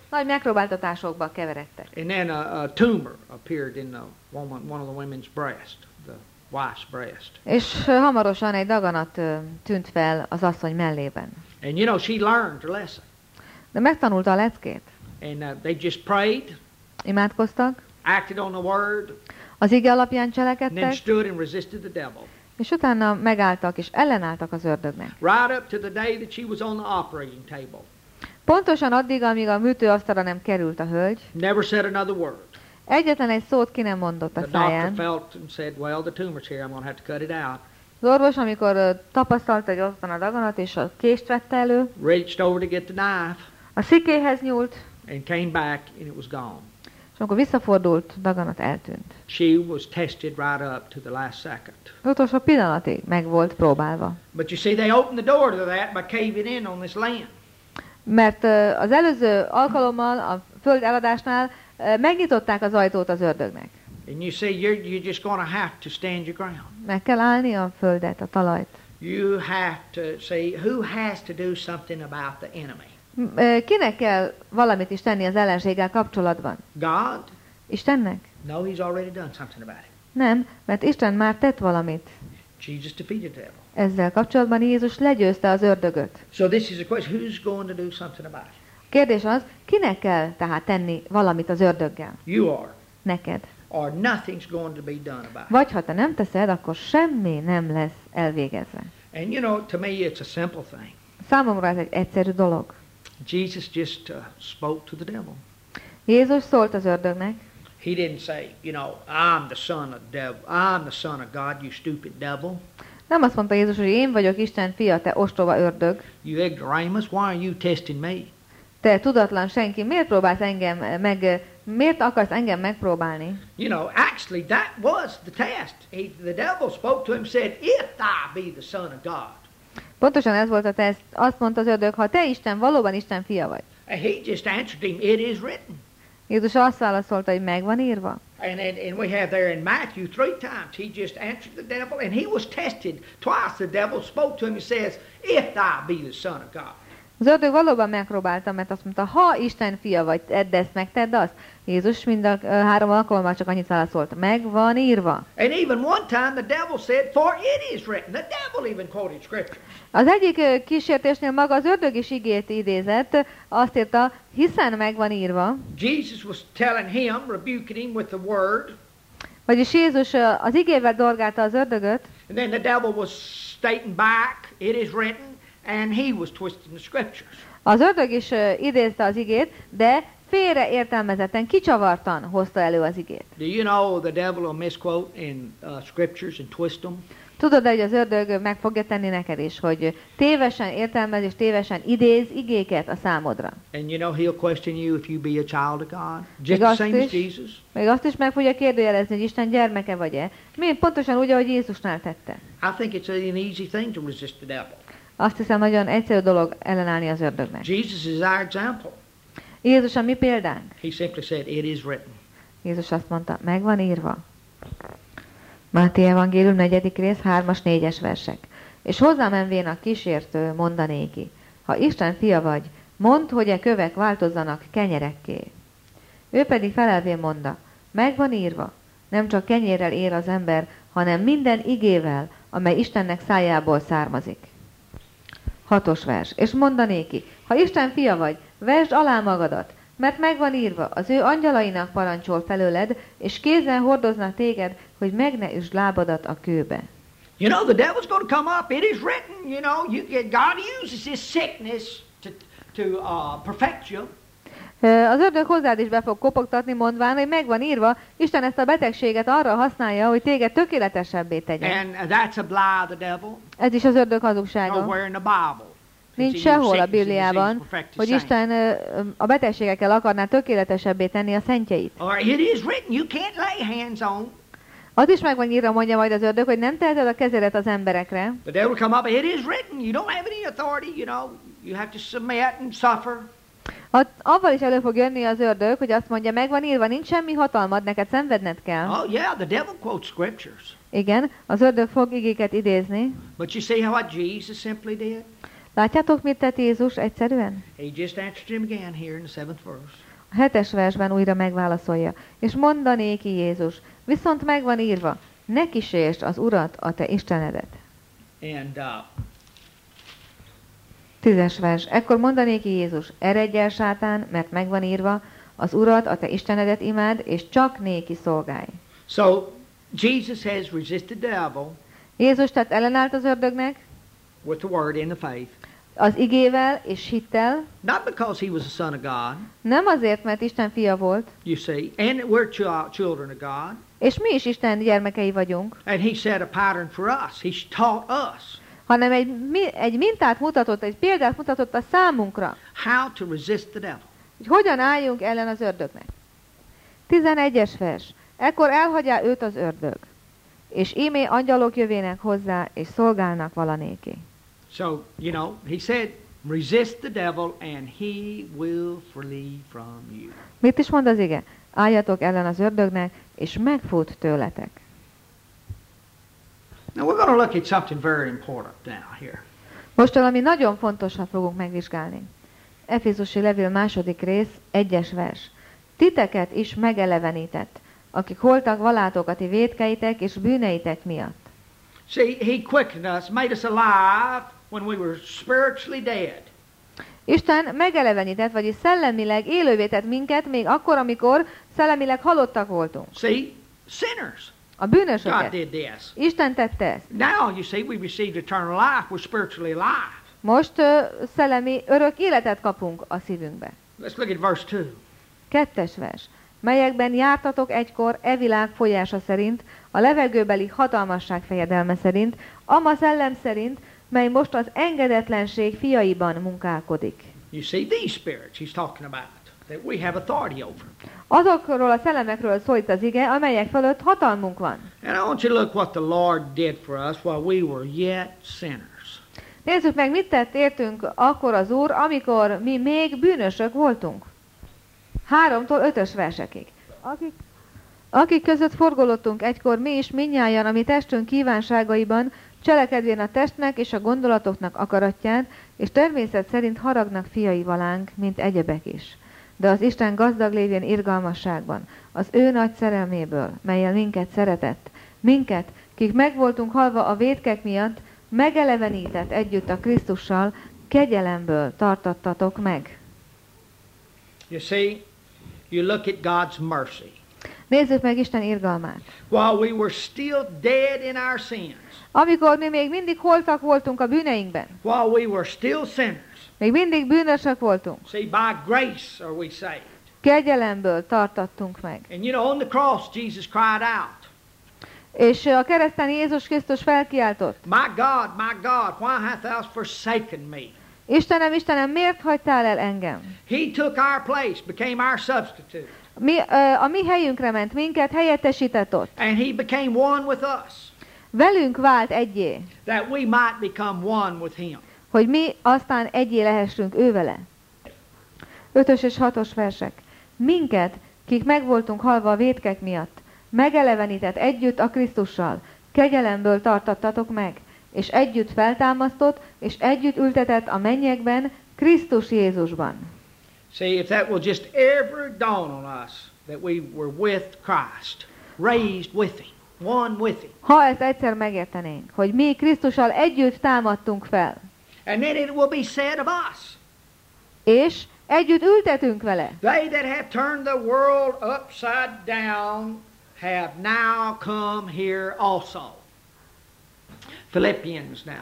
nagy megpróbáltatásokba keveredtek. And then a tumor appeared in one of the women's breast, the wife's breast. És hamarosan egy daganat tűnt fel az asszony mellében. And you know, she learned her lesson. De megtanulta a leckét. And they just prayed, Imádkoztak, acted on the word, az ige alapján and then cselekedtek, stood and resisted the devil. és utána megálltak és ellenálltak az ördögnek. Right up to the day that she was on the operating table. Pontosan addig, amíg a műtőasztalra nem került a hölgy, Never said another word. egyetlen egy szót ki nem mondott a The doctor száján. felt and said, well, the tumor's here, I'm going to have to cut it out. Az orvos, amikor tapasztalta, hogy ott van a daganat, és a kést vette elő, Reached over to get the knife a szikéhez nyúlt, and came back and it was gone. és amikor visszafordult, daganat eltűnt. She was tested right up to the last second. Az utolsó pillanatig meg volt próbálva. But you see, they opened the door to that by caving in on this land. Mert az előző alkalommal, a föld eladásnál megnyitották az ajtót az ördögnek. And you see, you're just going to have to stand your ground. Meg kell állni a földet, a talajt. You have to see who has to do something about the enemy. Kinek kell valamit is tenni az ellenséggel kapcsolatban? God? Istennek? No, he's already done something about it. Nem, mert Isten már tett valamit. Jesus defeated the devil. Ezzel kapcsolatban Jézus legyőzte az ördögöt. So this is a question, who's going to do something about it? A kérdés az, kinek kell tehát tenni valamit az ördöggel? You are. Neked. Or nothing's going to be done about it. Vagy ha te nem teszed, akkor semmi nem lesz elvégezve. And you know, to me it's a simple thing. Számomra ez egy egyszerű dolog. Jesus just spoke to the devil. Jézus szólt az ördögnek. He didn't say, you know, I'm the son of devil. I'm the son of God, you stupid devil. Nem azt mondta Jézus, hogy én vagyok Isten fia, te ostoba ördög. You ignoramus, why are you testing me? Te tudatlan senki, miért akarsz engem megpróbálni? You know, actually that was the test. The devil spoke to him and said, if thou be the son of God. Pontosan ez volt a teszt. Azt mondta az ördög, ha te Isten, valóban Isten fia vagy. And he just answered him, it is written. Jézus azt válaszolta, hogy meg van írva. And we have there in Matthew 3 times, he just answered the devil, and he was tested. Twice the devil spoke to him and says, if thou be the son of God. Az ördög valóban megpróbálta, mert azt mondta, ha Isten fia vagy, tedd ezt, meg tedd azt. Jézus mind a 3 alkalommal csak annyit válaszolt, meg van írva. And even one time the devil said, for it is written. The devil even quoted scripture. Az egyik kísértésnél maga az ördög is igét idézett, azt írta, hiszen meg van írva. Jesus was telling him, rebuking him with the word. Vagyis Jézus az igével dorgálta az ördögöt, And then the devil was stating back, it is written, and he was twisting the scriptures. az ördög is idézte az igét, de félreértelmezetten, kicsavartan hozta elő az igét. Do you know the devil will misquote in scriptures and twist them? Tudod, hogy az ördög meg fogja tenni neked is, hogy tévesen értelmez és tévesen idéz igéket a számodra. And you know he'll question you if you be a child of God, just the same as Jesus. Még azt is meg fogja kérdőjelezni, hogy Isten gyermeke vagy-e. Miért pontosan úgy, ahogy Jézusnál tette. I think it's an easy thing to resist the devil. Azt hiszem, nagyon egyszerű dolog ellenállni az ördögnek. Jesus is our example. Jézus a mi példánk. He simply said, it is written. Jézus azt mondta, meg van írva. Máté evangélium 4. rész 3-as 4-es versek. És hozzámenvén a kísértő mondanéki, ha Isten fia vagy, mondd, hogy e kövek változzanak kenyerekké. Ő pedig felelvén mondta, meg van írva, nem csak kenyérrel ér az ember, hanem minden igével, amely Istennek szájából származik. 6. vers. És mondanéki, ha Isten fia vagy, vesd alá magadat, mert megvan írva, az ő angyalainak parancsol felőled, és kézzel hordoznak téged, hogy meg ne üsd lábadat a kőbe. You know, the devil's going to come up. It is written, you know, God uses this sickness to perfect you. Az ördög hozzád is be fog kopogtatni, mondván, hogy megvan írva, Isten ezt a betegséget arra használja, hogy téged tökéletesebbé tegyen. And that's a lie of the devil. Ez is az ördög hazugsága. Nowhere in the Bible. Nincs sehol a Bibliában, hogy Isten a betegségekkel akarná tökéletesebbé tenni a szentjeit. Or it is written, you can't lay hands on. Az is meg van írva, mondja majd az ördög, hogy nem teheted a kezedet az emberekre. The devil come up, it is written, you don't have any authority, you know, you have to submit and suffer. Avval is elő fog jönni az ördög, hogy azt mondja, meg van írva, nincs semmi hatalmad, neked szenvedned kell. Oh yeah, the devil quotes scriptures. Igen, az ördög fog igéket idézni. But you see what Jesus simply did? Látjátok, mit tett Jézus egyszerűen? He just answered him again here in the 7th verse. A 7. versben újra megválaszolja. És mondanéki Jézus, viszont megvan írva, ne kísértsd az Urat, a te Istenedet. And 10. vers. Ekkor mondanéki Jézus, eredj el, sátán, mert megvan írva, az Urat, a te Istenedet imád, és csak néki szolgálj. so Jesus has resisted the devil Jézus tehát ellenállt az ördögnek, with the word in the faith, az igével és hittel, not because he was a son of God, nem azért, mert Isten fia volt, you see, and we're children of God, és mi is Isten gyermekei vagyunk, and he set a pattern for us. He taught us hanem egy mintát mutatott, egy példát mutatott a számunkra, how to resist the devil. hogy hogyan álljunk ellen az ördögnek. 11. vers. Ekkor elhagyja őt az ördög, és ímé angyalok jövének hozzá, és szolgálnak valanéki. So, you know, he said, resist the devil and he will flee from you. Mit is mond az ige? Álljatok ellen az ördögnek, és megfut tőletek. Now we're going to look at something very important now here. Most valami nagyon fontosat fogunk megvizsgálni. Efézusi levél 2. rész, 1. vers. Titeket is megelevenített, akik holtak valátok a ti vétkeitek és bűneitek miatt. See, he quickened us, made us alive when we were spiritually dead. Isten megelevenített, vagyis szellemileg élővé tett minket, még akkor, amikor szellemileg halottak voltunk. See, sinners. A God bűnösöket. did this. Isten tette ezt. Now, you see, we received eternal life. We're spiritually alive. Most szellemi örök életet kapunk a szívünkbe. Let's look at verse 2. 2. vers. Melyekben jártatok egykor e világ folyása szerint, a levegőbeli hatalmasság fejedelme szerint, ama szellem szerint, mely most az engedetlenség fiaiban munkálkodik. You see, these spirits he's talking about, that we have authority over. Azokról a szellemekről szól itt az ige, amelyek fölött hatalmunk van. And I want you to look what the Lord did for us while we were yet sinners. Nézzük meg, mit tett értünk akkor az Úr, amikor mi még bűnösök voltunk. 3-tól 5-ös versekig. Akik között forgolottunk egykor mi is mindnyájan a mi testünk kívánságaiban, cselekedvén a testnek és a gondolatoknak akaratját, és természet szerint haragnak fiai valánk, mint egyebek is. De az Isten gazdag lévén irgalmasságban, az ő nagy szerelméből, mellyel minket szeretett, minket, kik megvoltunk halva a vétkek miatt, megelevenített együtt a Krisztussal, kegyelemből tartattatok meg. You see, you look at God's mercy. Nézzük meg Isten irgalmát. While we were still dead in our sins, Amikor mi még mindig holtak voltunk a bűneinkben, while we were still sinners, még mindig bűnösök voltunk, see, by grace are we saved. kegyelemből tartattunk meg. And you know, on the cross, Jesus cried out, És a kereszten Jézus Krisztus felkiáltott, my God, why hast thou forsaken me? Istenem, Istenem, miért hagytál el engem? He took our place, became our substitute, A mi helyünkre ment, minket helyettesített ott. and he became one with us, Velünk vált egyé, that we might become one with him. hogy mi aztán egyé lehessünk ő vele. 5-ös és 6-os versek. Minket, kik megvoltunk halva a vétkek miatt, megelevenített együtt a Krisztussal, kegyelemből tartattatok meg, és együtt feltámasztott, és együtt ültetett a mennyekben, Krisztus Jézusban. See, if that will just ever dawn on us that we were with Christ, raised with him, one with him. Ha ezt egyszer megértenénk, hogy mi Krisztussal együtt támadtunk fel, And then it will be said of us, és együtt ültetünk vele. they that have turned the world upside down have now come here also. Philippians now.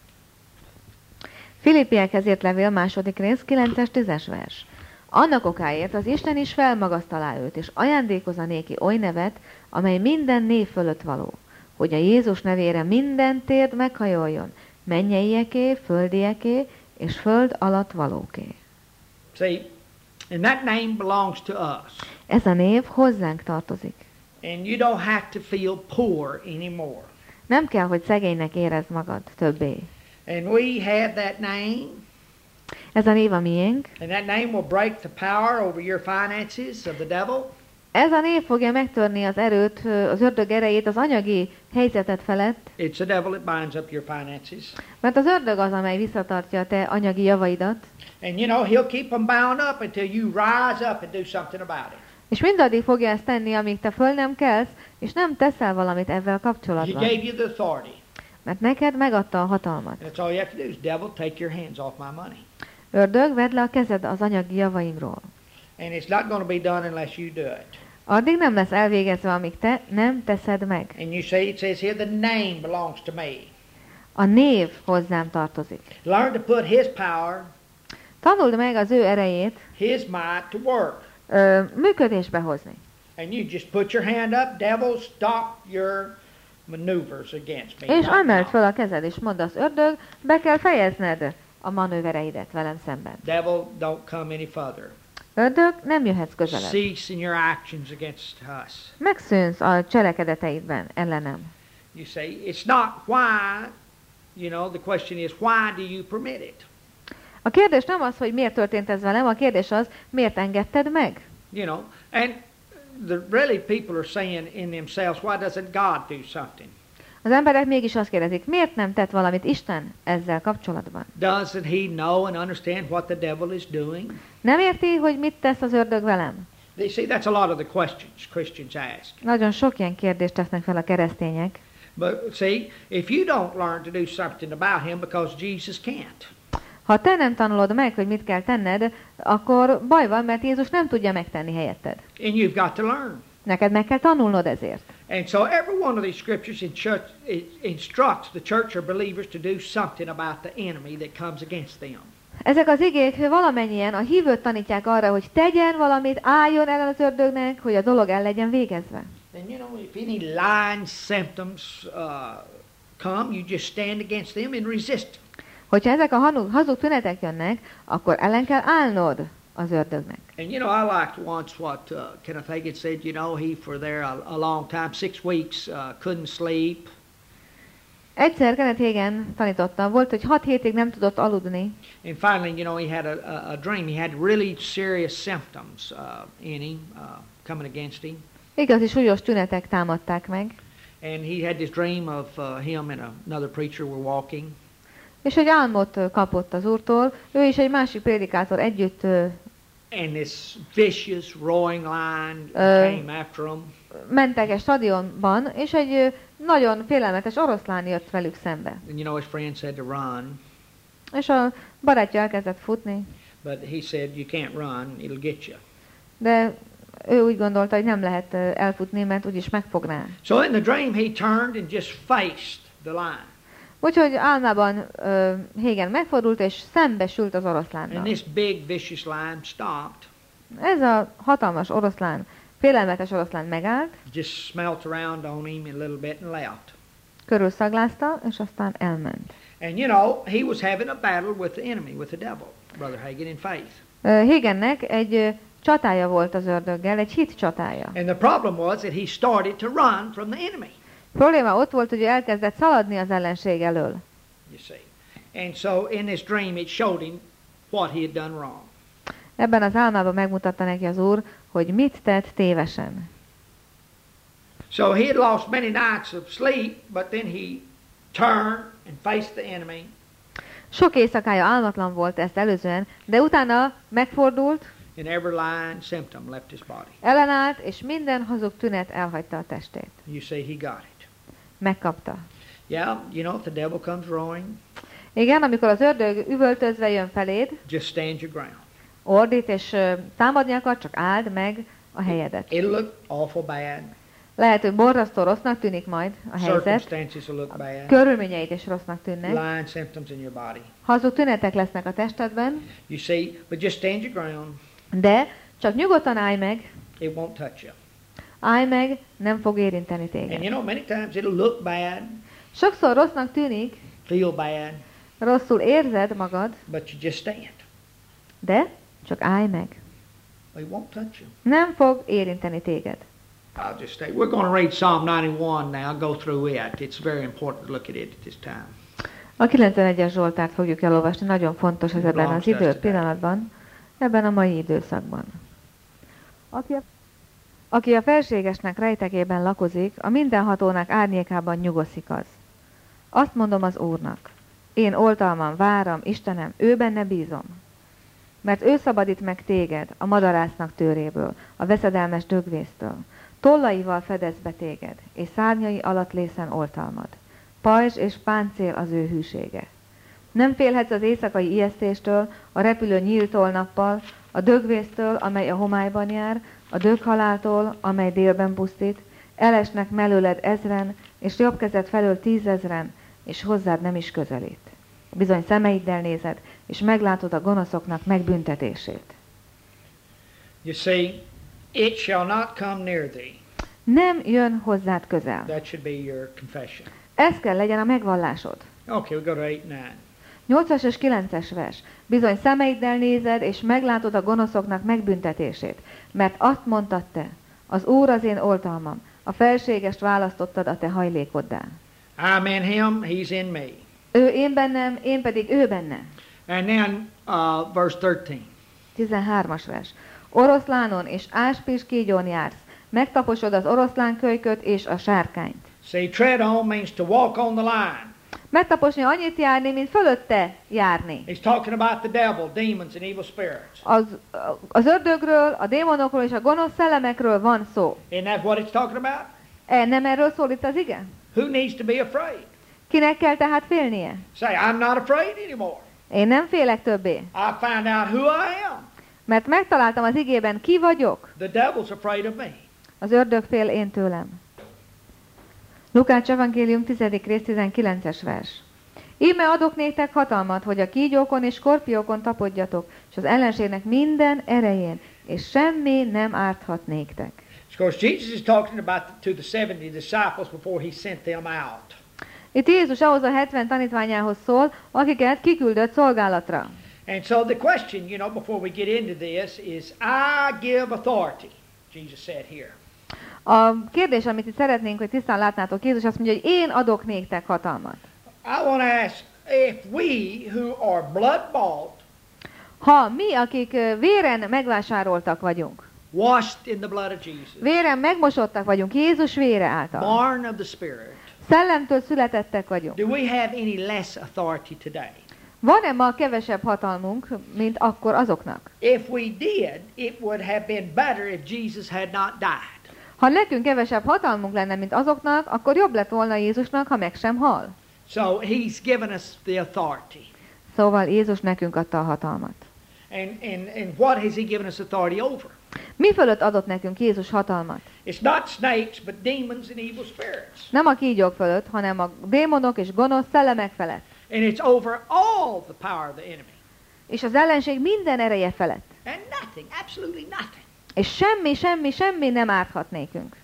Filippiekhez írt levél 2. rész 9-es 10-es vers. Annak okáért az Isten is felmagasztalá őt, és ajándékozza néki oly nevet, amely minden név fölött való, hogy a Jézus nevére minden térd meghajoljon, mennyeieké, földieké, és föld alatt valóké. See, and that name belongs to us. Ez a név hozzánk tartozik. And you don't have to feel poor anymore. Nem kell, hogy szegénynek érezd magad többé. And we have that name, Ez a név a miénk, and that name will break the power over your finances of the devil. Ez a név fogja megtörni az erőt, az ördög erejét az anyagi helyzeted felett, It's the devil that binds up your finances. mert az ördög az, amely visszatartja a te anyagi javaidat, And you know, he'll keep them bound up until you rise up and do something about it. és mindaddig fogja ezt tenni, amíg te föl nem kelsz, és nem teszel valamit ezzel He kapcsolatban. gave you the authority. Mert neked megadta a hatalmat. And that's all you have to do is, devil, take your hands off my money. Ördög, vedd le a kezed az anyagi javaimról. And it's not going to be done unless you do it. Addig nem lesz elvégezve, amíg te nem teszed meg. And you say, it says here, the name belongs to me. A név hozzám tartozik. Learn to put his power, Tanuld meg az ő erejét his might to work. Működésbe hozni. And you just put your hand up, devil, stop your maneuvers against me. És right emeld now. fel a kezed, és mondd az ördög, be kell fejezned a manővereidet velem szemben. Devil, don't come any further. Ördög, nem jöhetsz közelebb. Cease in your actions against us. Megszűnsz a cselekedeteidben ellenem. You say, it's not why, you know, the question is, why do you permit it? A kérdés nem az, hogy miért történt ez velem, a kérdés az, miért engedted meg? You know, and really people are saying in themselves, why doesn't God do something? Az emberek mégis azt kérdezik, miért nem tett valamit Isten ezzel kapcsolatban? Doesn't he know and understand what the devil is doing? Nem érti, hogy mit tesz az ördög velem? You see, that's a lot of the questions Christians ask. Nagyon sok ilyen kérdést tesznek fel a keresztények. But see, if you don't learn to do something about him because Jesus can't, Ha te nem tanulod meg, hogy mit kell tenned, akkor baj van, mert Jézus nem tudja megtenni helyetted. and you've got to learn. Neked meg kell tanulnod ezért. And so every one of these scriptures in church, it instructs the church or believers to do something about the enemy that comes against them. Ezek az igék valamennyien a hívőt tanítják arra, hogy tegyen valamit, álljon ellen az ördögnek, hogy a dolog el legyen végezve. And you know, if any lying symptoms come, you just stand against them and resist. Hogyha ezek a hazug tünetek jönnek, akkor ellen kell állnod az ördögnek. And you know, I liked once what Kenneth Hagin said. You know, he for there a long time, 6 weeks, couldn't sleep. Egyszer Kenneth Hagin tanította, volt, hogy 6 hétig nem tudott aludni, And finally, you know, he had a dream. He had really serious symptoms in him coming against him. igazi súlyos tünetek támadták meg, And he had this dream of him and another preacher were walking. és egy álmot kapott az Úrtól, ő és egy másik prédikátor együtt And this vicious, roaring lion came after him. mentek egy stadionban, és egy nagyon félelmetes oroszlán jött velük szembe. And you know, his friend said to run. És a barátja elkezdett futni, But he said, you can't run, it'll get you. de ő úgy gondolta, hogy nem lehet elfutni, mert úgyis megfogná. So in the dream, he turned and just faced the lion. Úgyhogy álmában Hagin megfordult, és szembesült az oroszlánnal. And this big, vicious lion stopped, Ez a hatalmas oroszlán, félelmetes oroszlán megállt, just smelt around on him a little bit and left. körülszaglázta, és aztán elment. And you know, he was having a battle with the enemy, with the devil, Brother Hagin, in faith. Haginnek egy csatája volt az ördöggel, egy hit csatája. And the problem was that he started to run from the enemy, Probléma ott volt, hogy ő elkezdett szaladni az ellenség elől. you see. And so in this dream, it showed him what he had done wrong. Ebben az álmában megmutatta neki az Úr, hogy mit tett tévesen. So he had lost many nights of sleep, but then he turned and faced the enemy. Sok éjszakája álmatlan volt ezt előzően, de utána megfordult, And every lying symptom left his body. ellenállt, és minden hazug tünet elhagyta a testét. You say he got it. Megkapta. Yeah, you know, if the devil comes roaring, Igen, amikor az ördög üvöltözve jön feléd, just stand your ground. ordít és támadni akar, csak áld meg a helyedet. It'll look awful bad. Lehet, hogy borzasztó rossznak tűnik majd a helyzet, Circumstances will look bad. körülményeit is rossznak tűnnek, Lying symptoms in your body. hazug tünetek lesznek a testedben, You see, but just stand your ground. de csak nyugodtan állj meg, It won't touch you. állj meg, nem fog érinteni And téged. you know, many times it'll look bad, Sokszor rossznak tűnik, feel bad, rosszul érzed magad, but you just stand. de csak állj meg. It won't touch you. Nem fog érinteni téged. I'll just stay. We're going to read Psalm 91 now, go through it. It's very important to look at it at this time. A 91-es Zsoltárt fogjuk elolvasni, nagyon fontos ez ebben az pillanatban, ebben a mai időszakban. Aki Aki a felségesnek rejtekében lakozik, a mindenhatónak árnyékában nyugszik az. Azt mondom az Úrnak, én oltalmam, váram, Istenem, ő benne bízom. Mert ő szabadít meg téged a madarásznak tőréből, a veszedelmes dögvésztől. Tollaival fedez be téged, és szárnyai alatt lészen oltalmad. Pajzs és páncél az ő hűsége. Nem félhetsz az éjszakai ijesztéstől, a repülő nyílt tollnappal, a dögvésztől, amely a homályban jár, a döghaláltól, amely délben pusztít, elesnek mellőled 1000-en, és jobb kezed felől 10 000-en, és hozzád nem is közelít. Bizony szemeiddel nézed, és meglátod a gonoszoknak megbüntetését. You see, it shall not come near thee. Nem jön hozzád közel. That should be your confession. Ez kell legyen a megvallásod. Okay, we go to 8-9. 8-as és 9-es vers. Bizony szemeiddel nézed, és meglátod a gonoszoknak megbüntetését. Mert azt mondtad te, az Úr az én oltalmam, a felségest választottad a te hajlékoddá. I'm in him, he's in me. Ő én bennem, én pedig ő benne. And then verse 13. 13-as vers. Oroszlánon és áspis kígyón jársz, megtaposod az oroszlánkölyköt és a sárkányt. See, tread on means to walk on the line. Megtaposni annyit járni, mint fölötte járni. He's talking about the devil, demons and evil spirits. Az ördögről, a démonokról és a gonosz szellemekről van szó. Isn't that what it's talking about? Nem erről szól itt az ige? Who needs to be afraid? Kinek kell tehát félnie? Say, I'm not afraid anymore. Én nem félek többé, I found out who I am. mert megtaláltam az igében, ki vagyok. The devil's afraid of me. Az ördög fél én tőlem. Lukács evangélium 10. rész 19-es vers. Íme adok néktek hatalmat, hogy a kígyókon és skorpiókon tapodjatok, és az ellenségnek minden erején, és semmi nem árthat néktek. Of course, Jesus is talking about to the 70 disciples before he sent them out. Itt Jézus ahhoz a 70 tanítványához szól, akiket kiküldött szolgálatra. And so the question, before we get into this is, I give authority, Jesus said here. A kérdés, amit itt szeretnénk, hogy tisztán látnátok, Jézus azt mondja, hogy én adok néktek hatalmat. I want to ask, if we who are blood-bought, Ha mi, akik véren megvásároltak vagyunk, washed in the blood of Jesus, véren megmosottak vagyunk Jézus vére által, born of the Spirit, szellemtől születettek vagyunk, do we have any less authority today? van-e ma kevesebb hatalmunk, mint akkor azoknak? If we did, it would have been better if Jesus had not died. Ha nekünk kevesebb hatalmunk lenne, mint azoknak, akkor jobb lett volna Jézusnak, ha meg sem hal. So he's given us the authority. Szóval Jézus nekünk adta a hatalmat. And what has he given us authority over? Mi fölött adott nekünk Jézus hatalmat? It's not snakes, but demons and evil spirits. Nem a kígyók fölött, hanem a démonok és gonosz szellemek felett. And it's over all the power of the enemy. És az ellenség minden ereje felett. And nothing, absolutely nothing. És semmi nem árthat nékünk.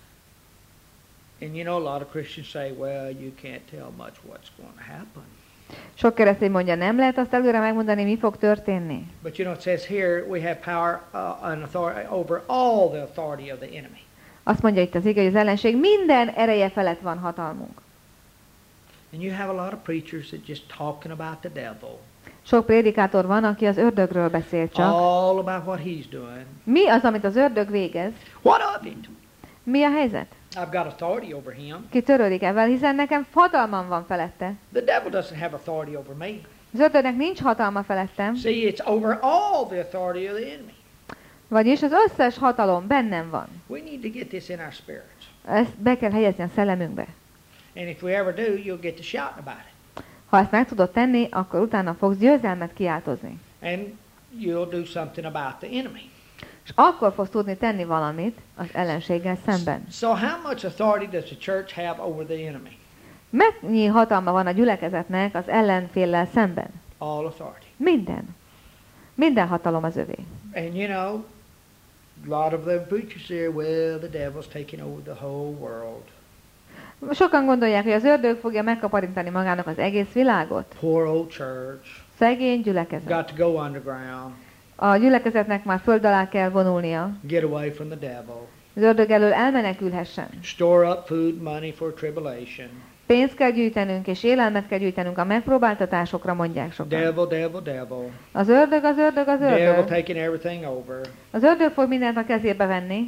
And a lot of Christians say, well, you can't tell much what's going to happen. Sok keresztény mondja, nem lehet azt előre megmondani, mi fog történni. But it says here we have power and authority over all the authority of the enemy. Azt mondja itt az ige, hogy az ellenség minden ereje felett van hatalmunk. And you have a lot of preachers that just talking about the devil. Sok prédikátor van, aki az ördögről beszél csak. All about what he's doing. Mi az, amit az ördög végez? What of it? Mi a helyzet? I've got authority over him. Ki törődik ezzel, hiszen nekem hatalmam van felette. The devil doesn't have authority over me. Az ördögnek nincs hatalma felettem, See, it's over all the authority of the enemy. vagyis az összes hatalom bennem van. We need to get this in our spirits. Ezt be kell helyezni a szellemünkbe. And if we ever do, you'll get to shouting about it. Ha ezt meg tudod tenni, akkor utána fogsz győzelmet kiáltozni. And you'll do something about the enemy. És akkor fogsz tudni tenni valamit az ellenséggel szemben. So how much authority does the church have over the enemy? Mennyi hatalma van a gyülekezetnek az ellenféllel szemben? All authority. Minden. Minden hatalom az övé. And a lot of the preachers say, well, the devil's taking over the whole world. Sokan gondolják, hogy az ördög fogja megkaparintani magának az egész világot. Poor old church. Szegény gyülekezet. Got to go underground. A gyülekezetnek már föld alá kell vonulnia. Get away from the devil. Az ördög elől elmenekülhessen. Store up food, money for tribulation. Pénzt kell gyűjtenünk, és élelmet kell gyűjtenünk a megpróbáltatásokra, mondják sokan. Devil, devil, devil. Az ördög, az ördög, az Devil ördög. taking everything over. Az ördög fog mindent a kezébe venni.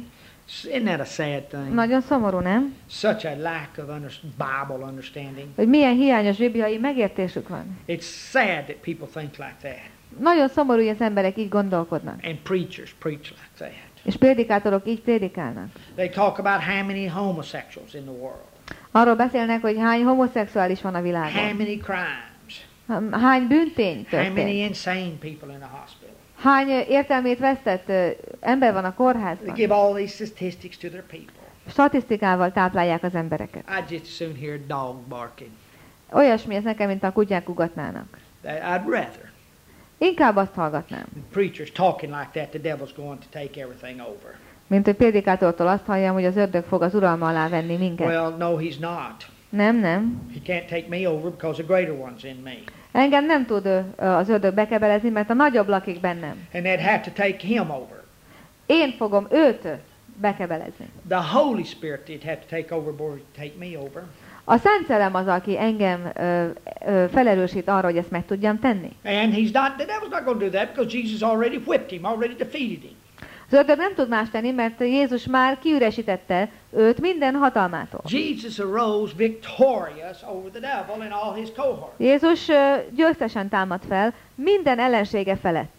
Isn't that a sad thing? Nagyon szomorú, nem? Such a lack of Bible understanding. Hogy milyen hiányos bibliai megértésük van. It's sad that people think like that. Nagyon szomorú, hogy az emberek így gondolkodnak. And preachers preach like that. És prédikátorok így prédikálnak. They talk about how many homosexuals in the world. Arról beszélnek, hogy hány homoszexuális van a How világon. many crimes. Hány bűntény How many történt. insane people in the hospital. Hány értelmét vesztett ember van a They kórházban. give all these statistics to their people. Statisztikával táplálják az embereket. I'd just as soon hear a dog barking. Olyasmi ez nekem, mint a kutyák ugatnának. I'd rather. Inkább azt hallgatnám, Preachers talking like that, the devil's going to take everything over. mint hogy prédikátortól azt halljam, hogy az ördög fog az uralma alá venni minket. Well, no, he's not. Nem, nem. He can't take me over because the greater one's in me. Engem nem tud az ördög bekebelezni, mert a nagyobb lakik bennem. And they'd have to take him over. Én fogom őt bekebelezni. The Holy Spirit did have to take over before he'd take me over. A Szent Szellem az, aki engem felerősít arra, hogy ezt meg tudjam tenni. And the devil's not going to do that because Jesus already whipped him, already defeated him. Az ördög nem tud más tenni, mert Jézus már kiüresítette őt minden hatalmától. Jesus arose victorious over the devil and all his cohorts. Jézus győztesen támad fel minden ellensége felett.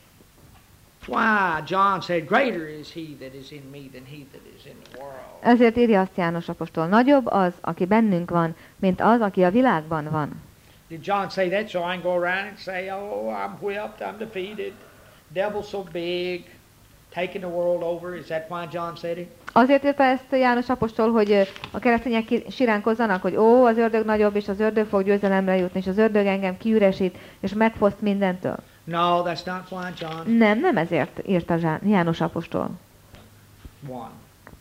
That's why John said, greater is he that is in me than he that is in the world. Ezért írja azt János apostol, nagyobb az, aki bennünk van, mint az, aki a világban van. Did John say that so I can go around and say, oh, I'm whipped, I'm defeated, devil's so big, taking the world over? Is that why John said it? Azért írta ezt János apostol, hogy a keresztények siránkozzanak, hogy ó, az ördög nagyobb, és az ördög fog győzelemre jutni, és az ördög engem kiüresít, és megfoszt mindentől. No, that's not why John. Nem ezért írta János apostol. One.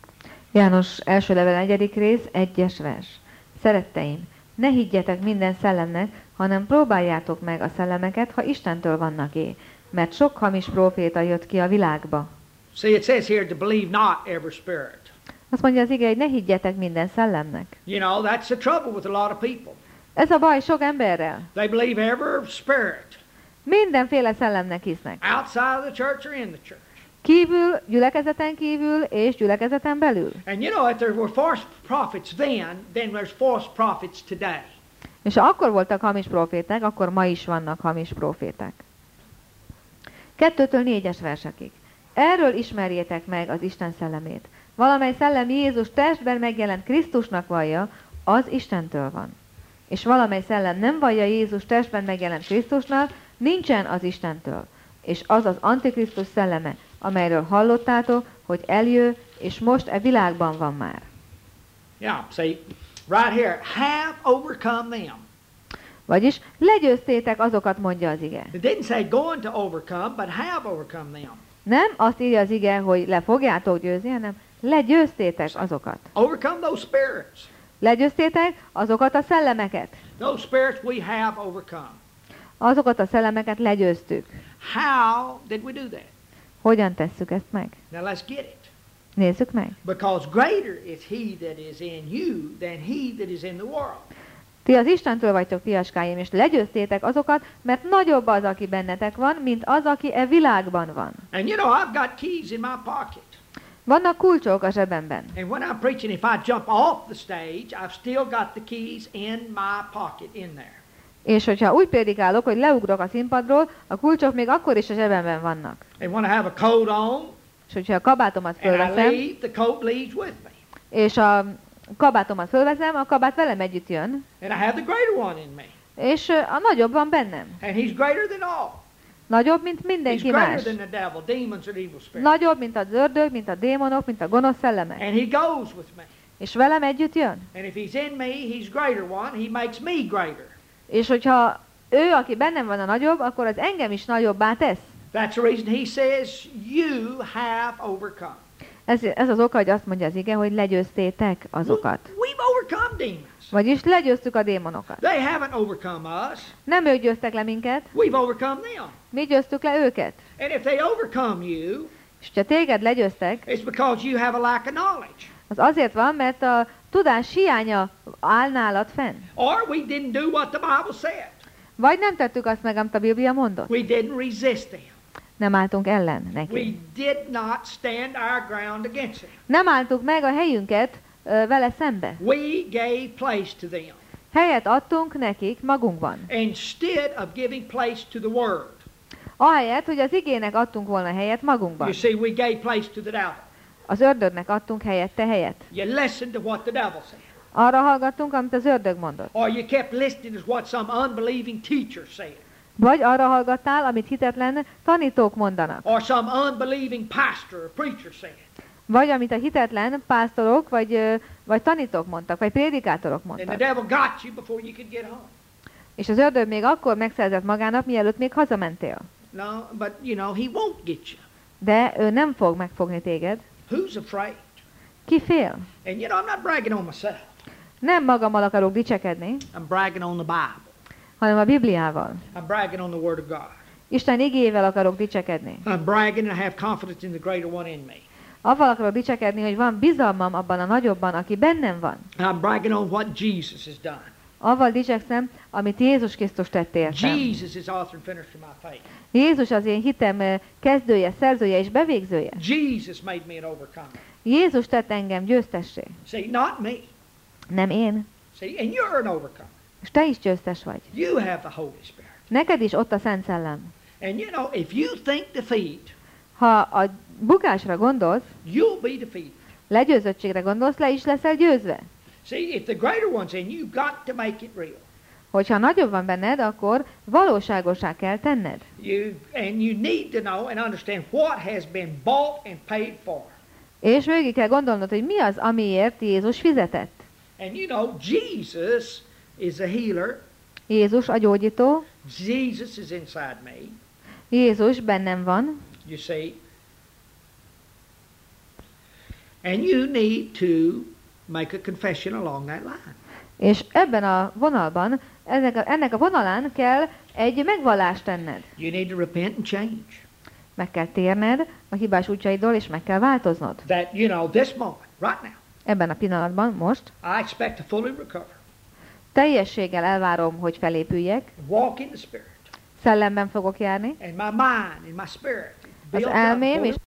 János első levele 1. rész, 1. vers. Szeretteim, ne higgyetek minden szellemnek, hanem próbáljátok meg a szellemeket, ha Istentől vannak-é, mert sok hamis próféta jött ki a világba. See, it says here to believe not every spirit. Azt mondja az ige, hogy ne higgyetek minden szellemnek. You know, that's the trouble with a lot of people. Ez a baj sok emberrel. They believe every spirit. Mindenféle szellemnek hisznek. Outside of the church or in the church. Kívül, gyülekezeten kívül és gyülekezeten belül. And you know, if there were false prophets then there's false prophets today. És ha akkor voltak hamis proféták, akkor ma is vannak hamis proféták. 2-től 4-es versekig. Erről ismerjétek meg az Isten szellemét. Valamely szellem Jézus testben megjelent Krisztusnak vallja, az Istentől van. És valamely szellem nem vallja Jézus testben megjelent Krisztusnak, nincsen az Istentől. És az az Antikrisztus szelleme, amelyről hallottátok, hogy eljö, és most e világban van már. Yeah, see, right here, have overcome them. Vagyis legyőztétek azokat, mondja az ige. It didn't say going to overcome, but have overcome them. Nem azt írja az ige, hogy le fogjátok győzni, hanem legyőztétek azokat. Overcome those spirits. Legyőztétek azokat a szellemeket. Those spirits we have overcome. Azokat a szellemeket legyőztük. How did we do that? Hogyan tesszük ezt meg? Now let's get it. Nézzük meg. Because greater is he that is in you than he that is in the world. Ti az Istentől vagytok, fiaskáim, és legyőztétek azokat, mert nagyobb az, aki bennetek van, mint az, aki e világban van. And you know, I've got keys in my pocket. Vannak kulcsok a zsebemben. And when I'm preaching, if I jump off the stage, I've still got the keys in my pocket in there. És hogyha úgy prédikálok, hogy leugrok a színpadról, a kulcsok még akkor is a zsebemben vannak. And when I have a coat on, És hogyha a kabátomat and I fölveszem, leave, the coat leaves with me. és a kabátomat fölveszem, a kabát velem együtt jön, And I have the greater one in me. és a nagyobb van bennem. And he's greater than all. Nagyobb, mint He's mindenki greater más. than the devil, demons and evil spirits. Nagyobb, mint az ördög, mint a démonok, mint a gonosz szellemek. And he goes with me. És velem együtt jön. And if he's in me, he's greater one. He makes me greater. És hogyha ő, aki bennem van a nagyobb, akkor az engem is nagyobbá tesz. That's the reason he says, you have overcome. Ez az oka, hogy azt mondja az ige, hogy legyőztétek azokat. We've overcome demons. Vagyis legyőztük a démonokat. They haven't overcome us. Nem ők győztek le minket, We've overcome them. mi győztük le őket. And if they overcome you, És ha téged legyőztek, it's because you have a lack of knowledge. az azért van, mert a tudás hiánya áll nálad fenn. Or we didn't do what the Bible said. Vagy nem tettük azt meg, amit a Biblia mondott. We didn't resist them. Nem álltunk ellen We neki. did not stand our ground against them. Nem álltuk meg a helyünket vele szembe. We gave place to them. Helyet adtunk nekik magunkban. Instead of giving place to the Word. Ahelyett, hogy az igének adtunk volna helyet magunkban. You see, we gave place to the devil. Az ördögnek adtunk helyette helyet. You listened to what the devil said. Arra hallgattunk, amit az ördög mondott. Or you kept listening to what some unbelieving teacher said. Vagy arra hallgattál, amit hitetlen tanítók mondanak. Or some unbelieving pastor or preacher said. Vagy amit a hitetlen pásztorok, vagy tanítók mondtak, vagy prédikátorok And the mondtak. devil got you before you could get home. És az ördög még akkor megszerzett magának, mielőtt még hazamentél. No, but you know, he won't get you. De ő nem fog megfogni téged. Who's afraid? Ki fél? And you know, I'm not bragging on myself. Nem magammal akarok dicsekedni, I'm bragging on the Bible. hanem a Bibliával. I'm bragging on the Word of God. Isten igével akarok dicsekedni. I'm bragging and I have confidence in the greater one in me. Avval akarok dicsekedni, hogy van bizalmam abban a nagyobban, aki bennem van. I'm bragging on what Jesus has done. Avval dicsekszem, amit Jézus Krisztus tett értem. Jesus is author and finisher of my faith. Jézus az én hitem kezdője, szerzője és bevégzője. Jesus made me an overcomer. Jézus tett engem győztessé. See, not me. Nem én. See, and you're an overcomer. És te is győztes vagy. You have the Holy Spirit. Neked is ott a Szent Szellem. And you know, if you think defeat, Ha a bukásra gondolsz, you'll be defeated. legyőzöttségre gondolsz, le is leszel győzve. See, if the greater one's in you, you've got to make it real. Hogyha nagyobb van benned, akkor valóságosá kell tenned. And you need to know and understand what has been bought and paid for. És végig kell gondolnod, hogy mi az, amiért Jézus fizetett. And you know, Jesus is a healer. Jézus a gyógyító, Jesus is inside me. Jézus bennem van, You see. And you need to make a confession along that line. és ebben a vonalban, ennek a vonalán kell egy megvallást tenned. You need to repent and change. Meg kell térned a hibás útjaidról, és meg kell változnod. That, you know, this moment, right now, Ebben a pillanatban, most, I expect to fully recover. teljességgel elvárom, hogy felépüljek, Walk in the Spirit. szellemben fogok járni, And my mind and my spirit az built up elmém fully és